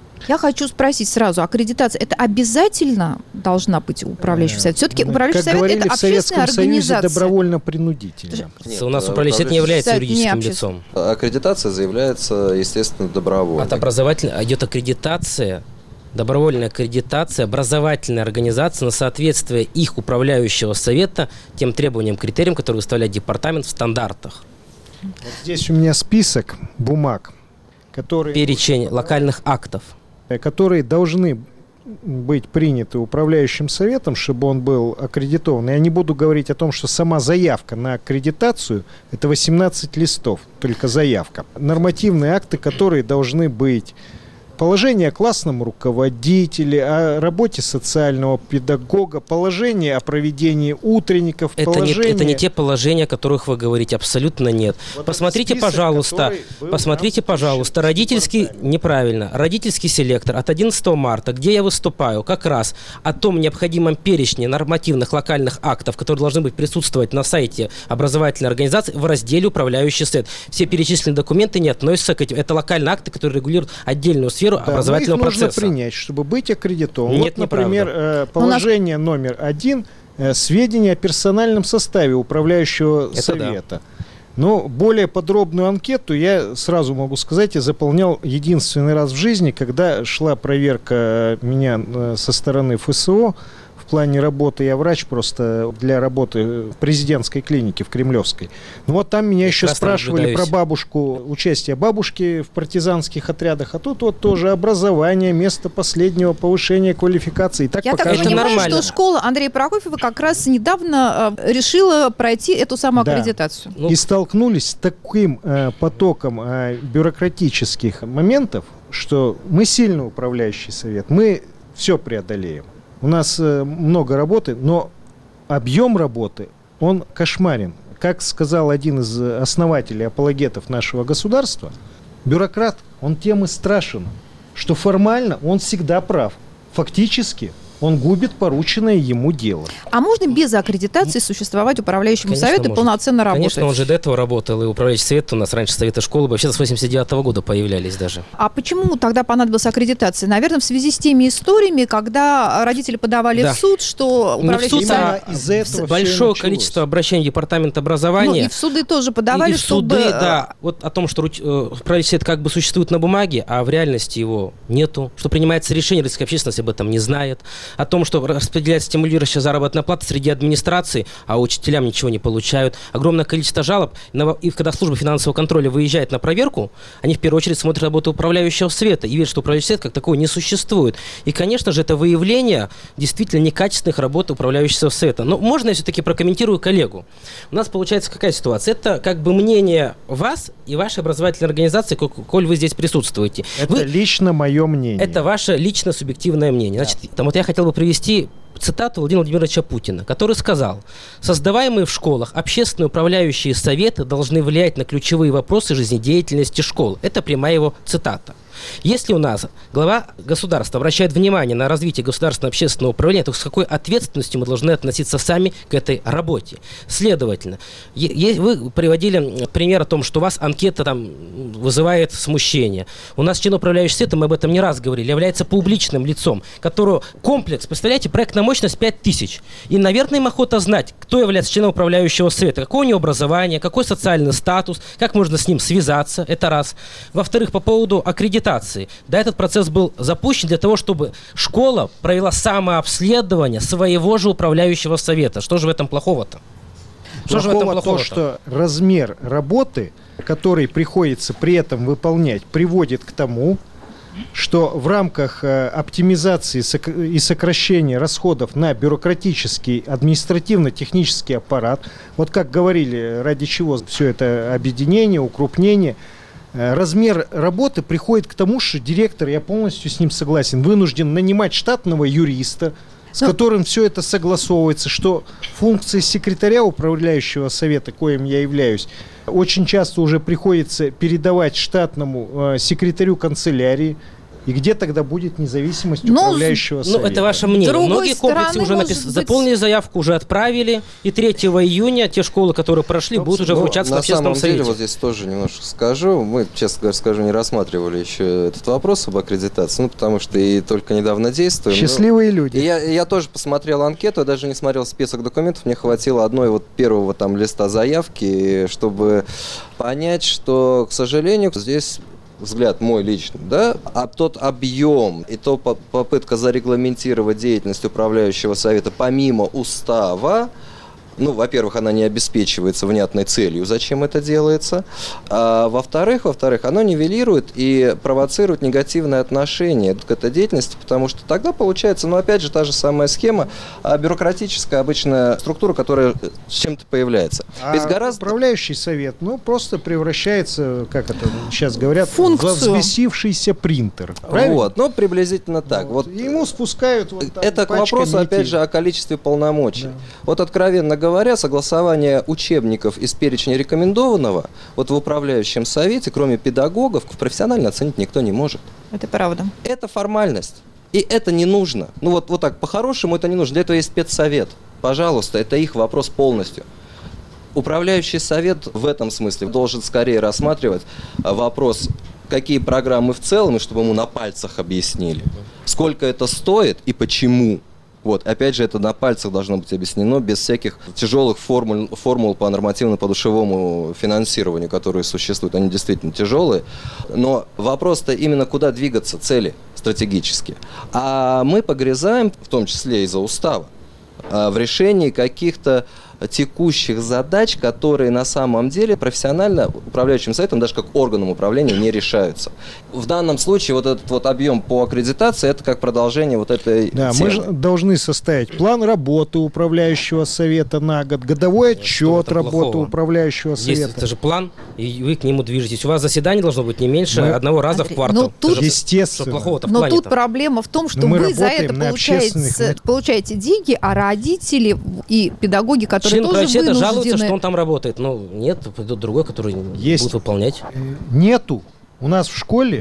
Я хочу спросить сразу, аккредитация, это обязательно должна быть управляющий совет? Все-таки Ну, управляющий как совет – говорили это в общественная Советском Союзе, организация. добровольно-принудительно. Нет, У нас э, управляющий совет не является совет не юридическим общественный. лицом. Аккредитация заявляется, естественно, добровольно. От образовательной идет аккредитация, добровольная аккредитация образовательной организации на соответствие их управляющего совета тем требованиям, критериям, которые выставляет департамент в стандартах. Вот здесь у меня список бумаг, которые, Перечень локальных актов. которые должны быть приняты управляющим советом, чтобы он был аккредитован. Я не буду говорить о том, что сама заявка на аккредитацию – это восемнадцать листов, только заявка. Нормативные акты, которые должны быть: положение о классном руководителе, о работе социального педагога, положение о проведении утренников, Это, положение... не, это не те положения, о которых вы говорите, абсолютно нет. Вот Посмотрите, этот список, пожалуйста, который был посмотрите, нам пожалуйста, включен в родительский, департамент. неправильно, родительский селектор от одиннадцатого марта, где я выступаю как раз о том необходимом перечне нормативных локальных актов, которые должны быть присутствовать на сайте образовательной организации в разделе «Управляющий совет». Все перечисленные документы не относятся к этим. Это локальные акты, которые регулируют отдельную сферу Да, образовательного но их процесса. нужно принять, чтобы быть аккредитованным. Нет, вот, например, э, положение номер один э, сведения о персональном составе управляющего Это совета. Но более подробную анкету я сразу могу сказать, я заполнял единственный раз в жизни, когда шла проверка меня э, со стороны ФСО в плане работы, я врач просто для работы в президентской клинике в Кремлевской. Ну вот там меня еще спрашивали про бабушку, участие бабушки в партизанских отрядах, а тут вот тоже образование, место последнего повышения квалификации. И так я так понимаю, что школа Андрея Прокофьева как раз недавно э, решила пройти эту самую да. аккредитацию. И столкнулись с таким э, потоком э, бюрократических моментов, что мы сильный управляющий совет, мы все преодолеем. У нас э, много работы, но объем работы, он кошмарен. Как сказал один из основателей, апологетов нашего государства, бюрократ, он тем и страшен, что формально он всегда прав. Фактически он губит порученное ему дело. А можно без аккредитации существовать управляющему Конечно, совету, может. полноценно работать? Конечно, он же до этого работал, и управляющий совет у нас раньше советы школы вообще с восемьдесят девятого года появлялись даже. А почему тогда понадобилась аккредитация? Наверное, в связи с теми историями, когда родители подавали да. в суд, что управляющий суд, совет... а из-за этого большое количество обращений в департамент образования. Ну, и в суды тоже подавали, и, и в суды, чтобы... да. Вот о том, что управляющий совет как бы существует на бумаге, а в реальности его нету. Что принимается решение, российская общественность об этом не знает. О том, что распределяется стимулирующая заработная плата среди администрации, а учителям ничего не получают. Огромное количество жалоб. И когда служба финансового контроля выезжает на проверку, они в первую очередь смотрят работу управляющего совета и видят, что управляющий совет как такого не существует. И, конечно же, это выявление действительно некачественных работ управляющего совета. Но можно я все-таки прокомментирую коллегу? У нас получается какая ситуация? Это как бы мнение вас и вашей образовательной организации, коль вы здесь присутствуете. Это вы... лично мое мнение. Это ваше лично субъективное мнение. Значит, да. там вот я хотел бы привести цитату Владимира Владимировича Путина, который сказал: «Создаваемые в школах общественные управляющие советы должны влиять на ключевые вопросы жизнедеятельности школ». Это прямая его цитата. Если у нас глава государства обращает внимание на развитие государственного общественного управления, то с какой ответственностью мы должны относиться сами к этой работе? Следовательно, вы приводили пример о том, что у вас анкета там вызывает смущение. У нас член управляющего совета, мы об этом не раз говорили, является публичным лицом, которого комплекс, представляете, проектная мощность пять тысяч. И, наверное, им охота знать, кто является членом управляющего совета, какое у него образование, какой социальный статус, как можно с ним связаться, это раз. Во-вторых, по поводу аккредитации. Да, этот процесс был запущен для того, чтобы школа провела самообследование своего же управляющего совета. Что же в этом плохого-то? Что же в этом плохого-то? То, что размер работы, который приходится при этом выполнять, приводит к тому, что в рамках э, оптимизации сок- и сокращения расходов на бюрократический, административно-технический аппарат, вот как говорили, ради чего все это объединение, укрупнение, размер работы приходит к тому, что директор, я полностью с ним согласен, вынужден нанимать штатного юриста, с Но... которым все это согласовывается, что функции секретаря управляющего совета, коим я являюсь, очень часто уже приходится передавать штатному э, секретарю канцелярии. И где тогда будет независимость но, управляющего совета? Ну, это ваше мнение. Другой Многие комплексы уже напис... быть... заполнили заявку, уже отправили. И третьего июня те школы, которые прошли, будут уже вручаться в общественном совете. На самом деле, вот здесь тоже немножко скажу. Мы, честно говоря, скажу, не рассматривали еще этот вопрос об аккредитации, ну, потому что и только недавно действуем. Счастливые ну, люди. И я, я тоже посмотрел анкету, я даже не смотрел список документов, мне хватило одной вот первого там листа заявки, чтобы понять, что, к сожалению, здесь... взгляд мой личный, да, а тот объем и то попытка зарегламентировать деятельность управляющего совета помимо устава, ну, во-первых, она не обеспечивается внятной целью, зачем это делается, а во-вторых, во-вторых, оно нивелирует и провоцирует негативное отношение к этой деятельности, потому что тогда получается, ну, опять же, та же самая схема, бюрократическая обычная структура, которая с чем-то появляется. А Ведь гораздо... управляющий совет, ну, просто превращается, как это сейчас говорят, Функцию. в взбесившийся принтер. Правильно? Вот, ну, приблизительно так. Вот. Вот. Ему спускают вот там это к вопросу, опять же, о количестве полномочий. Да. Вот, откровенно говоря, Говоря, согласование учебников из перечня рекомендованного вот в управляющем совете, кроме педагогов, профессионально оценить никто не может. Это правда. Это формальность. И это не нужно. Ну вот, вот так, по-хорошему это не нужно. Для этого есть спецсовет. Пожалуйста, это их вопрос полностью. Управляющий совет в этом смысле должен скорее рассматривать вопрос, какие программы в целом, и чтобы ему на пальцах объяснили, сколько это стоит и почему. Вот, опять же, это на пальцах должно быть объяснено, без всяких тяжелых формул, формул по нормативно-подушевому финансированию, которые существуют. Они действительно тяжелые. Но вопрос-то именно куда двигаться, цели стратегические. А мы погрязаем, в том числе из-за устава. в решении каких-то текущих задач, которые на самом деле профессионально управляющим советом, даже как органом управления, не решаются. В данном случае вот этот вот объем по аккредитации, это как продолжение вот этой Да, темы. мы же должны составить план работы управляющего совета на год, годовой отчет работы управляющего совета. Есть, это же план, и вы к нему движетесь. У вас заседание должно быть не меньше Мы... одного раза Андрей, в квартал. ну, тут... Же, Естественно. что плохого-то в Но плане-то? тут проблема в том, что мы вы за это на получаете, получаете деньги, а родители и педагоги, которые Член тоже правительства вынуждены... жалуется, что он там работает. Ну, нет, придет другой, который Есть. будет выполнять. Нету. У нас в школе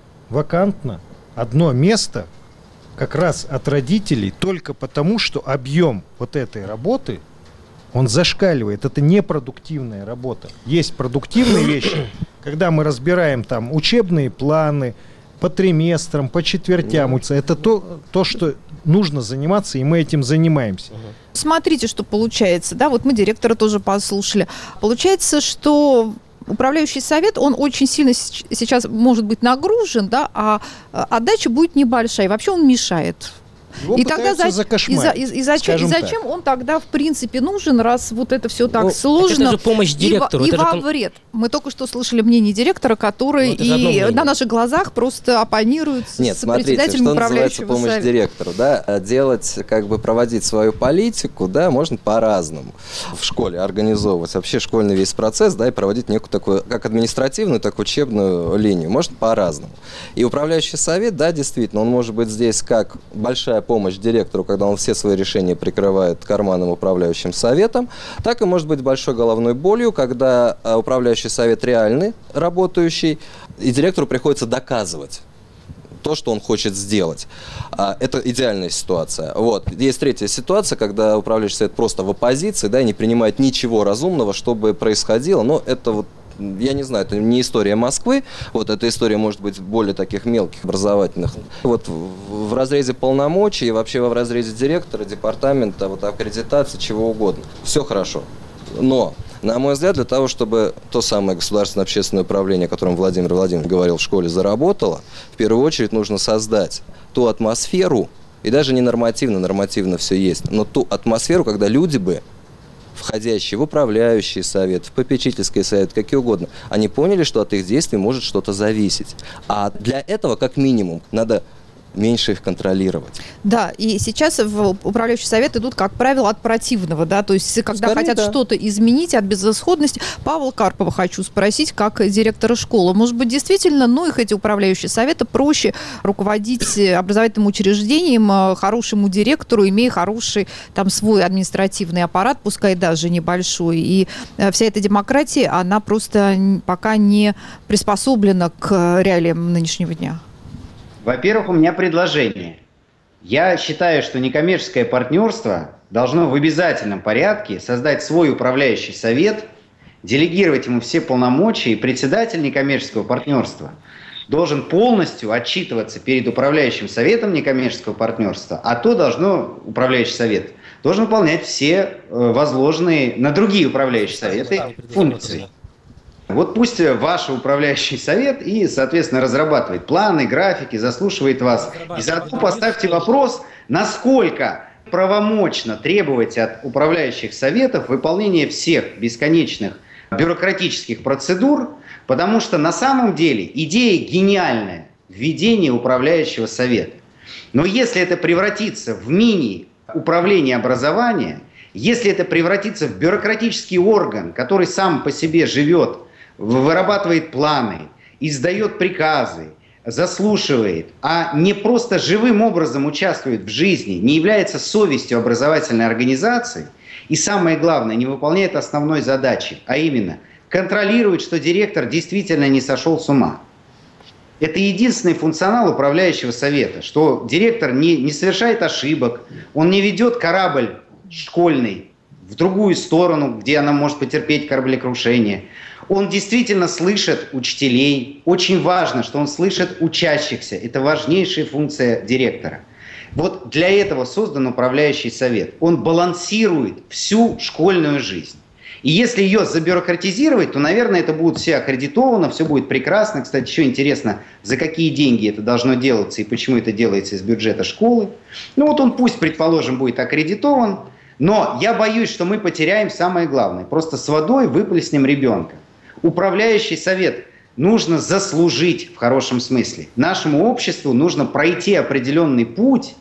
вакантно одно место как раз от родителей только потому, что объем вот этой работы, он зашкаливает. Это непродуктивная работа. Есть продуктивные вещи, когда мы разбираем там учебные планы по триместрам, по четвертям. Это то, то, что нужно заниматься, и мы этим занимаемся. Смотрите, что получается, да, вот мы директора тоже послушали. Получается, что управляющий совет, он очень сильно сейчас может быть нагружен, да, а отдача будет небольшая, и вообще он мешает. Его и тогда за, и, за, и, и зачем, и зачем он тогда в принципе нужен, раз вот это все так ну, сложно? Это же помощь директору. И, это и во же... вред. Мы только что слышали мнение директора, который и на наших глазах просто оппонирует Нет, с смотрите, председателем что управляющего называется помощь совета. Директору, да, делать, как бы проводить свою политику, да, можно по-разному. В школе организовывать вообще школьный весь процесс, да, и проводить некую такую, как административную, так и учебную линию. Можно по-разному. И управляющий совет, да, действительно, он может быть здесь как большая помощь директору, когда он все свои решения прикрывает карманным управляющим советом, так и может быть большой головной болью, когда управляющий совет реальный, работающий, и директору приходится доказывать то, что он хочет сделать. Это идеальная ситуация. Вот. Есть третья ситуация, когда управляющий совет просто в оппозиции, да, и не принимает ничего разумного, чтобы происходило, но это вот я не знаю, это не история Москвы, вот эта история может быть более таких мелких, образовательных. Вот в, в разрезе полномочий и вообще в разрезе директора, департамента, вот аккредитации, чего угодно. Все хорошо. Но, на мой взгляд, для того, чтобы то самое государственное общественное управление, о котором Владимир Владимирович говорил, в школе заработало, в первую очередь нужно создать ту атмосферу, и даже не нормативно, нормативно все есть, но ту атмосферу, когда люди бы, входящие в управляющий совет, в попечительский совет, какие угодно, они поняли, что от их действий может что-то зависеть. А для этого, как минимум, надо меньше их контролировать. Да, и сейчас в управляющий совет идут, как правило, от противного, да, то есть когда Скорее, хотят да. что-то изменить от безысходности. Павла Карпова хочу спросить, как директора школы. Может быть, действительно, ну, их эти управляющие советы проще руководить образовательным учреждением хорошему директору, имея хороший там свой административный аппарат, пускай даже небольшой. И вся эта демократия, она просто пока не приспособлена к реалиям нынешнего дня. Во-первых, у меня предложение. Я считаю, что некоммерческое партнерство должно в обязательном порядке создать свой управляющий совет, делегировать ему все полномочия, и председатель некоммерческого партнерства должен полностью отчитываться перед управляющим советом некоммерческого партнерства, а то должно управляющий совет должен выполнять все возложенные на другие управляющие советы функции. Вот пусть ваш управляющий совет и, соответственно, разрабатывает планы, графики, заслушивает вас. И заодно поставьте вопрос, насколько правомочно требовать от управляющих советов выполнения всех бесконечных бюрократических процедур, потому что на самом деле идея гениальная – введение управляющего совета. Но если это превратится в мини-управление образования, если это превратится в бюрократический орган, который сам по себе живет, вырабатывает планы, издает приказы, заслушивает, а не просто живым образом участвует в жизни, не является совестью образовательной организации и, самое главное, не выполняет основной задачи, а именно контролирует, что директор действительно не сошел с ума. Это единственный функционал управляющего совета, что директор не, не совершает ошибок, он не ведет корабль школьный в другую сторону, где она может потерпеть кораблекрушение. Он действительно слышит учителей. Очень важно, что он слышит учащихся. Это важнейшая функция директора. Вот для этого создан управляющий совет. Он балансирует всю школьную жизнь. И если ее забюрократизировать, то, наверное, это будет все аккредитовано, все будет прекрасно. Кстати, еще интересно, за какие деньги это должно делаться и почему это делается из бюджета школы. Ну вот он пусть, предположим, будет аккредитован, но я боюсь, что мы потеряем самое главное. Просто с водой выплеснем ребенка. Управляющий совет нужно заслужить в хорошем смысле. Нашему обществу нужно пройти определенный путь,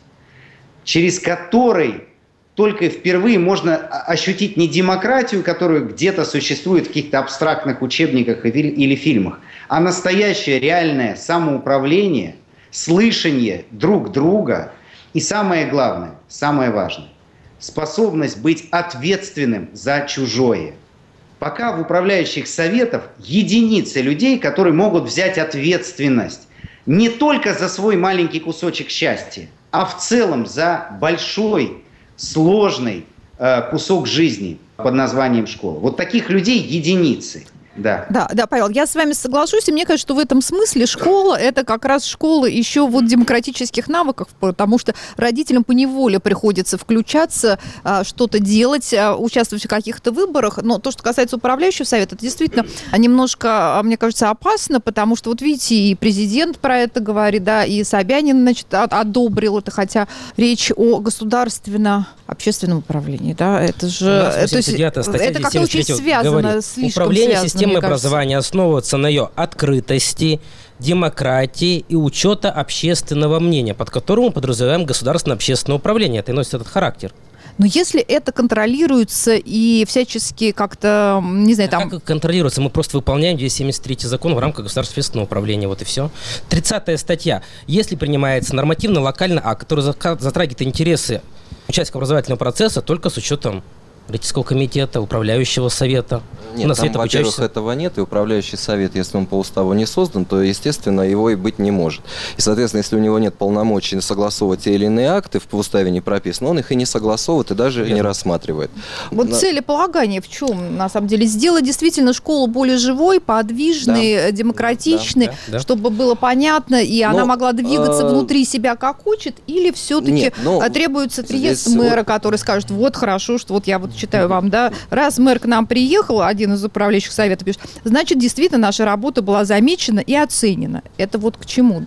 через который только впервые можно ощутить не демократию, которая где-то существует в каких-то абстрактных учебниках или фильмах, а настоящее реальное самоуправление, слышание друг друга и самое главное, самое важное, способность быть ответственным за чужое. Пока в управляющих советах единицы людей, которые могут взять ответственность не только за свой маленький кусочек счастья, а в целом за большой, сложный э, кусок жизни под названием школа. Вот таких людей единицы. Да. Да, да, Павел, я с вами соглашусь, и мне кажется, что в этом смысле школа – это как раз школа еще вот демократических навыков, потому что родителям поневоле приходится включаться, что-то делать, участвовать в каких-то выборах. Но то, что касается управляющего совета, это действительно немножко, мне кажется, опасно, потому что, вот видите, и президент про это говорит, да, и Собянин, значит, одобрил это, хотя речь о государственно-общественном управлении, да, это же… То есть, это как-то очень связано, говорит, слишком управление связано. Система образования основывается на ее открытости, демократии и учета общественного мнения, под которым мы подразумеваем государственно-общественное управление. Это и носит этот характер. Но если это контролируется и всячески как-то, не знаю, а там… Как контролируется? Мы просто выполняем двести семьдесят третий закон в рамках государственного управления. Вот и все. тридцатая статья. Если принимается нормативный локальный акт, который затрагивает интересы участников образовательного процесса только с учетом родительского комитета, управляющего совета. Нет, там, совета во-первых, этого нет, и управляющий совет, если он по уставу не создан, то, естественно, его и быть не может. И, соответственно, если у него нет полномочий согласовывать те или иные акты, в уставе не прописано, он их и не согласовывает, и даже Верно. не рассматривает. Вот На... целеполагание в чем, на самом деле? Сделать действительно школу более живой, подвижной, да. демократичной, да, да, да. чтобы было понятно, и Но, она могла двигаться э... внутри себя как хочет, или все-таки но... требуется приезд Здесь... мэра, который скажет, вот хорошо, что вот я вот читаю вам, да, раз мэр к нам приехал, один из управляющих советов пишет, значит, действительно наша работа была замечена и оценена. Это вот к чему?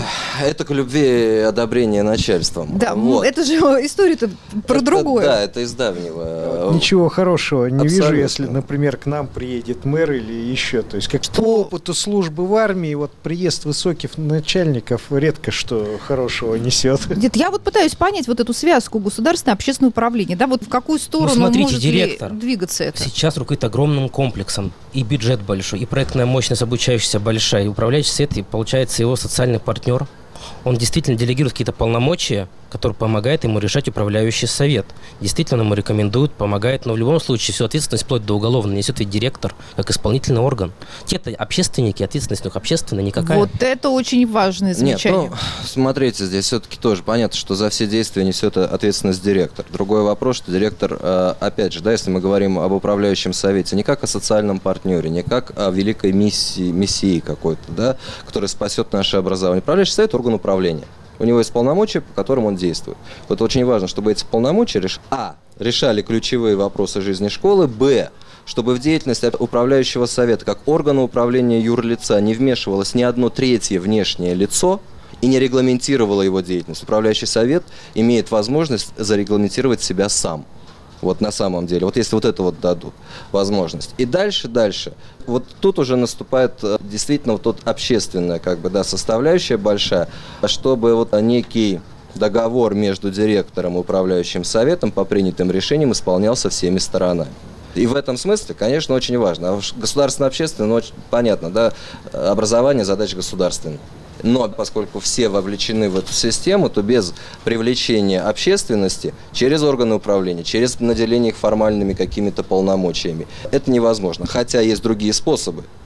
Это к любви и одобрению начальством. Да, вот. Это же история-то про это, другое. Да, это из давнего. Ничего хорошего не Абсолютно. вижу, если, например, к нам приедет мэр или еще. То есть, как по опыту службы в армии, вот приезд высоких начальников редко что хорошего несет. Нет, я вот пытаюсь понять вот эту связку государственное общественное управление, да, вот в какую сторону ну, смотрите, может директор ли двигаться это? Сейчас руководит огромным комплексом, и бюджет большой, и проектная мощность обучающихся большая, и управляющий совет, и, получается, его социальный партнер. Он действительно делегирует какие-то полномочия, которые помогают ему решать управляющий совет. Действительно, ему рекомендуют, помогает, но в любом случае всю ответственность вплоть до уголовной несет ведь директор, как исполнительный орган. Те-то общественники, ответственность у них общественная никакая. Вот это очень важное замечание. Нет, ну, смотрите, здесь все-таки тоже понятно, что за все действия несет ответственность директор. Другой вопрос, что директор, опять же, да, если мы говорим об управляющем совете, не как о социальном партнере, не как о великой миссии, миссии какой-то, да, которая спасет наше образование. Управляющий совет – орган управления. У него есть полномочия, по которым он действует. Вот очень важно, чтобы эти полномочия реш... а. решали ключевые вопросы жизни школы, б. чтобы в деятельность управляющего совета как органа управления юрлица не вмешивалось ни одно третье внешнее лицо и не регламентировало его деятельность. Управляющий совет имеет возможность зарегламентировать себя сам. Вот на самом деле, вот если вот это вот дадут возможность. И дальше, дальше. Вот тут уже наступает действительно вот тот общественная как бы, да, составляющая большая, чтобы вот некий договор между директором и управляющим советом по принятым решениям исполнялся всеми сторонами. И в этом смысле, конечно, очень важно. А государственно-общественное, ну, очень понятно, да, образование – задача государственная. Но поскольку все вовлечены в эту систему, то без привлечения общественности через органы управления, через наделение их формальными какими-то полномочиями, это невозможно. Хотя есть другие способы.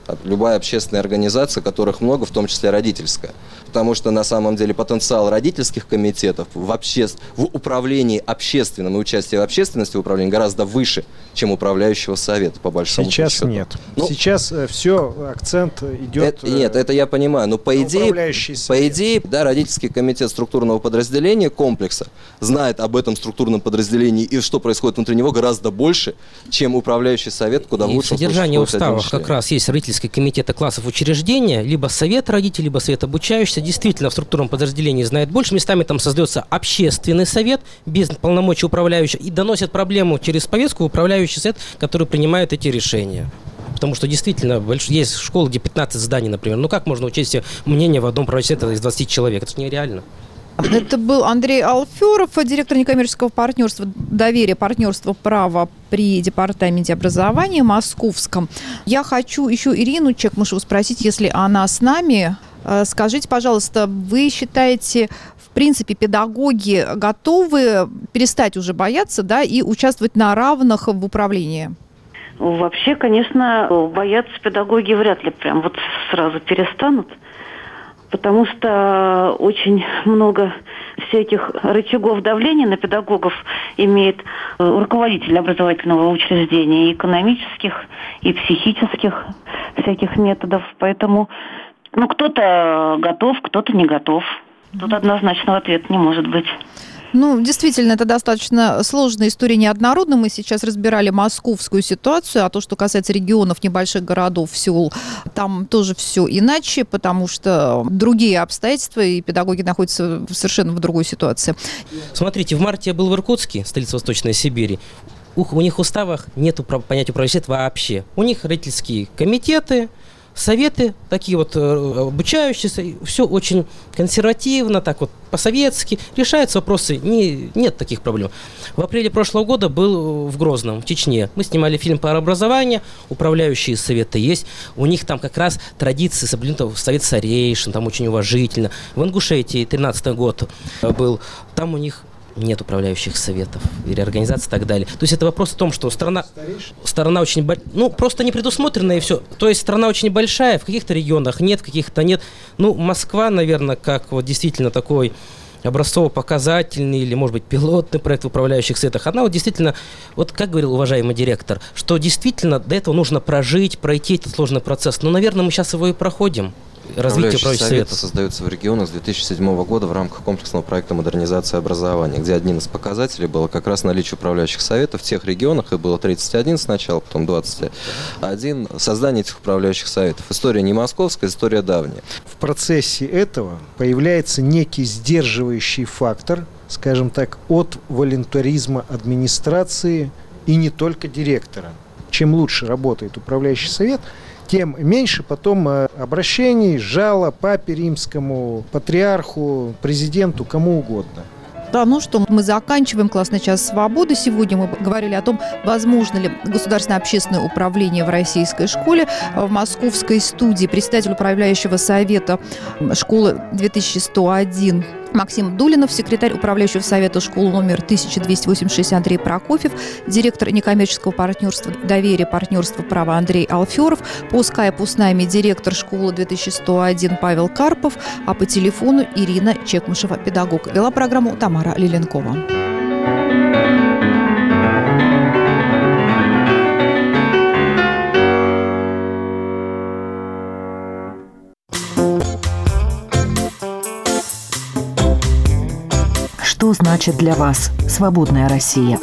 любая общественная организация, которых много, в том числе родительская. Потому что на самом деле потенциал родительских комитетов в, обще... в управлении общественным и участие в общественности в управлении гораздо выше, чем управляющего совета, по большому Сейчас счету. нет. Ну, Сейчас э, все, акцент идет... Это, нет, это я понимаю. Но по идее, по идее, да, родительский комитет структурного подразделения комплекса знает об этом структурном подразделении и что происходит внутри него гораздо больше, чем управляющий совет, куда в лучшем случае содержание входит один уставов член. как раз есть родительские комитеты классов учреждения, либо совет родителей, либо совет обучающихся. Действительно, в структурном подразделении знает больше. Местами там создается общественный совет без полномочий управляющего и доносит проблему через повестку в управляющий совет, который принимает эти решения. Потому что действительно больш... есть школы, где пятнадцать зданий, например. Ну как можно учесть все мнения в одном управляющем совете из двадцати человек? Это же нереально. Это был Андрей Алферов, директор некоммерческого партнерства «Доверие, партнерство, право» при Департаменте образования Московском. Я хочу еще Ирину Чекмышеву спросить, если она с нами. Скажите, пожалуйста, вы считаете, в принципе, педагоги готовы перестать уже бояться, да, и участвовать на равных в управлении? Вообще, конечно, бояться педагоги вряд ли прям вот сразу перестанут, потому что очень много всяких рычагов давления на педагогов имеет руководитель образовательного учреждения, и экономических, и психических всяких методов. Поэтому ну, кто-то готов, кто-то не готов. Тут однозначного ответа не может быть. Ну, действительно, это достаточно сложная история, неоднородная. Мы сейчас разбирали московскую ситуацию, а то, что касается регионов, небольших городов, сел, там тоже все иначе, потому что другие обстоятельства, и педагоги находятся совершенно в другой ситуации. Смотрите, в марте я был в Иркутске, столице Восточной Сибири. У, у них в уставах нет понятия управляющего совета вообще. У них родительские комитеты, советы, такие вот обучающиеся, все очень консервативно, так вот по-советски, решаются вопросы, не, нет таких проблем. В апреле прошлого года был в Грозном, в Чечне. Мы снимали фильм по образованию, управляющие советы есть, у них там как раз традиции соблюдены, совет старейшин, там очень уважительно. В Ингушетии тринадцатый год был, там у них нет управляющих советов, или организаций и так далее. То есть это вопрос в том, что страна, страна очень большая, ну, просто не предусмотрена и все. То есть страна очень большая, в каких-то регионах нет, в каких-то нет. Ну, Москва, наверное, как вот действительно такой образцово-показательный или, может быть, пилотный проект в управляющих советах, она вот действительно, вот как говорил уважаемый директор, что действительно до этого нужно прожить, пройти этот сложный процесс. Но, наверное, мы сейчас его и проходим. Развитие управляющих советов создается в регионах с две тысячи седьмого года в рамках комплексного проекта модернизации образования, где одним из показателей было как раз наличие управляющих советов в тех регионах, их было тридцать один сначала, потом двадцать один, создание этих управляющих советов. История не московская, история давняя. В процессе этого появляется некий сдерживающий фактор, скажем так, от волонтаризма администрации и не только директора. Чем лучше работает управляющий совет, тем меньше потом обращений, жалоб папе римскому, патриарху, президенту, кому угодно. Да, ну что, мы заканчиваем «Классный час свободы». Сегодня мы говорили о том, возможно ли государственное общественное управление в российской школе. В московской студии председатель управляющего совета школы две тысячи сто один Максим Дулинов, секретарь управляющего совета школы номер тысяча двести восемьдесят шесть Андрей Прокофьев, директор некоммерческого партнерства «Доверие, партнерство, право» Андрей Алферов, по скайпу с нами директор школы две тысячи сто один Павел Карпов, а по телефону Ирина Чекмышева, педагог. Вела программу Тамара Лиленкова. Что значит для вас свободная Россия?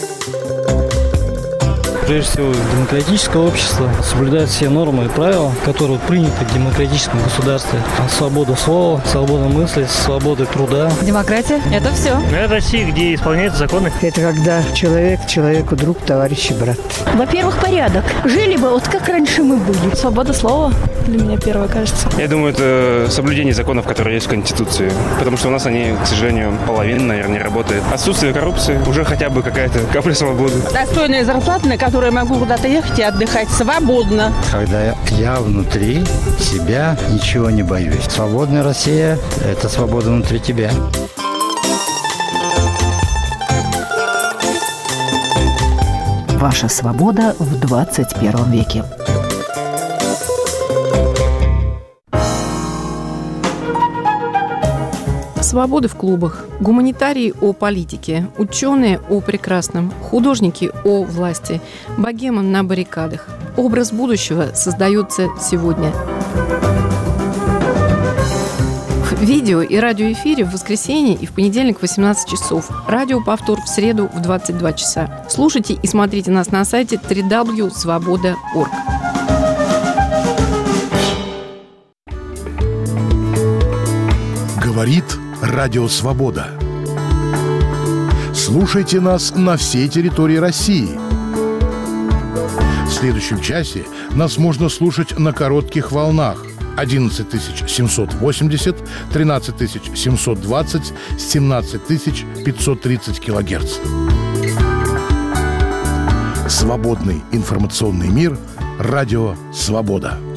Прежде всего, демократическое общество соблюдает все нормы и правила, которые приняты в демократическом государстве. Свобода слова, свобода мысли, свобода труда. Демократия – это все. Это Россия, где исполняются законы. Это когда человек человеку друг, товарищ и брат. Во-первых, порядок. Жили бы вот как раньше мы были. Свобода слова для меня первое, кажется. Я думаю, это соблюдение законов, которые есть в Конституции. Потому что у нас они, к сожалению, половина, наверное, не работает. Отсутствие коррупции, уже хотя бы какая-то капля свободы. Достойная зарплата, на которую я могу куда-то ехать и отдыхать свободно. Когда я внутри себя ничего не боюсь. Свободная Россия – это свобода внутри тебя. Ваша свобода в двадцать первом веке. Свободы в клубах, гуманитарии о политике, ученые о прекрасном, художники о власти, богема на баррикадах. Образ будущего создается сегодня. В видео и радиоэфире в воскресенье и в понедельник в восемнадцать часов. Радиоповтор в среду в двадцать два часа. Слушайте и смотрите нас на сайте дабл ю дабл ю дабл ю точка свобода точка орг. Говорит Радио Свобода. Слушайте нас на всей территории России. В следующем часе нас можно слушать на коротких волнах одиннадцать тысяч семьсот восемьдесят, тринадцать тысяч семьсот двадцать, семнадцать тысяч пятьсот тридцать килогерц. Свободный информационный мир. Радио Свобода.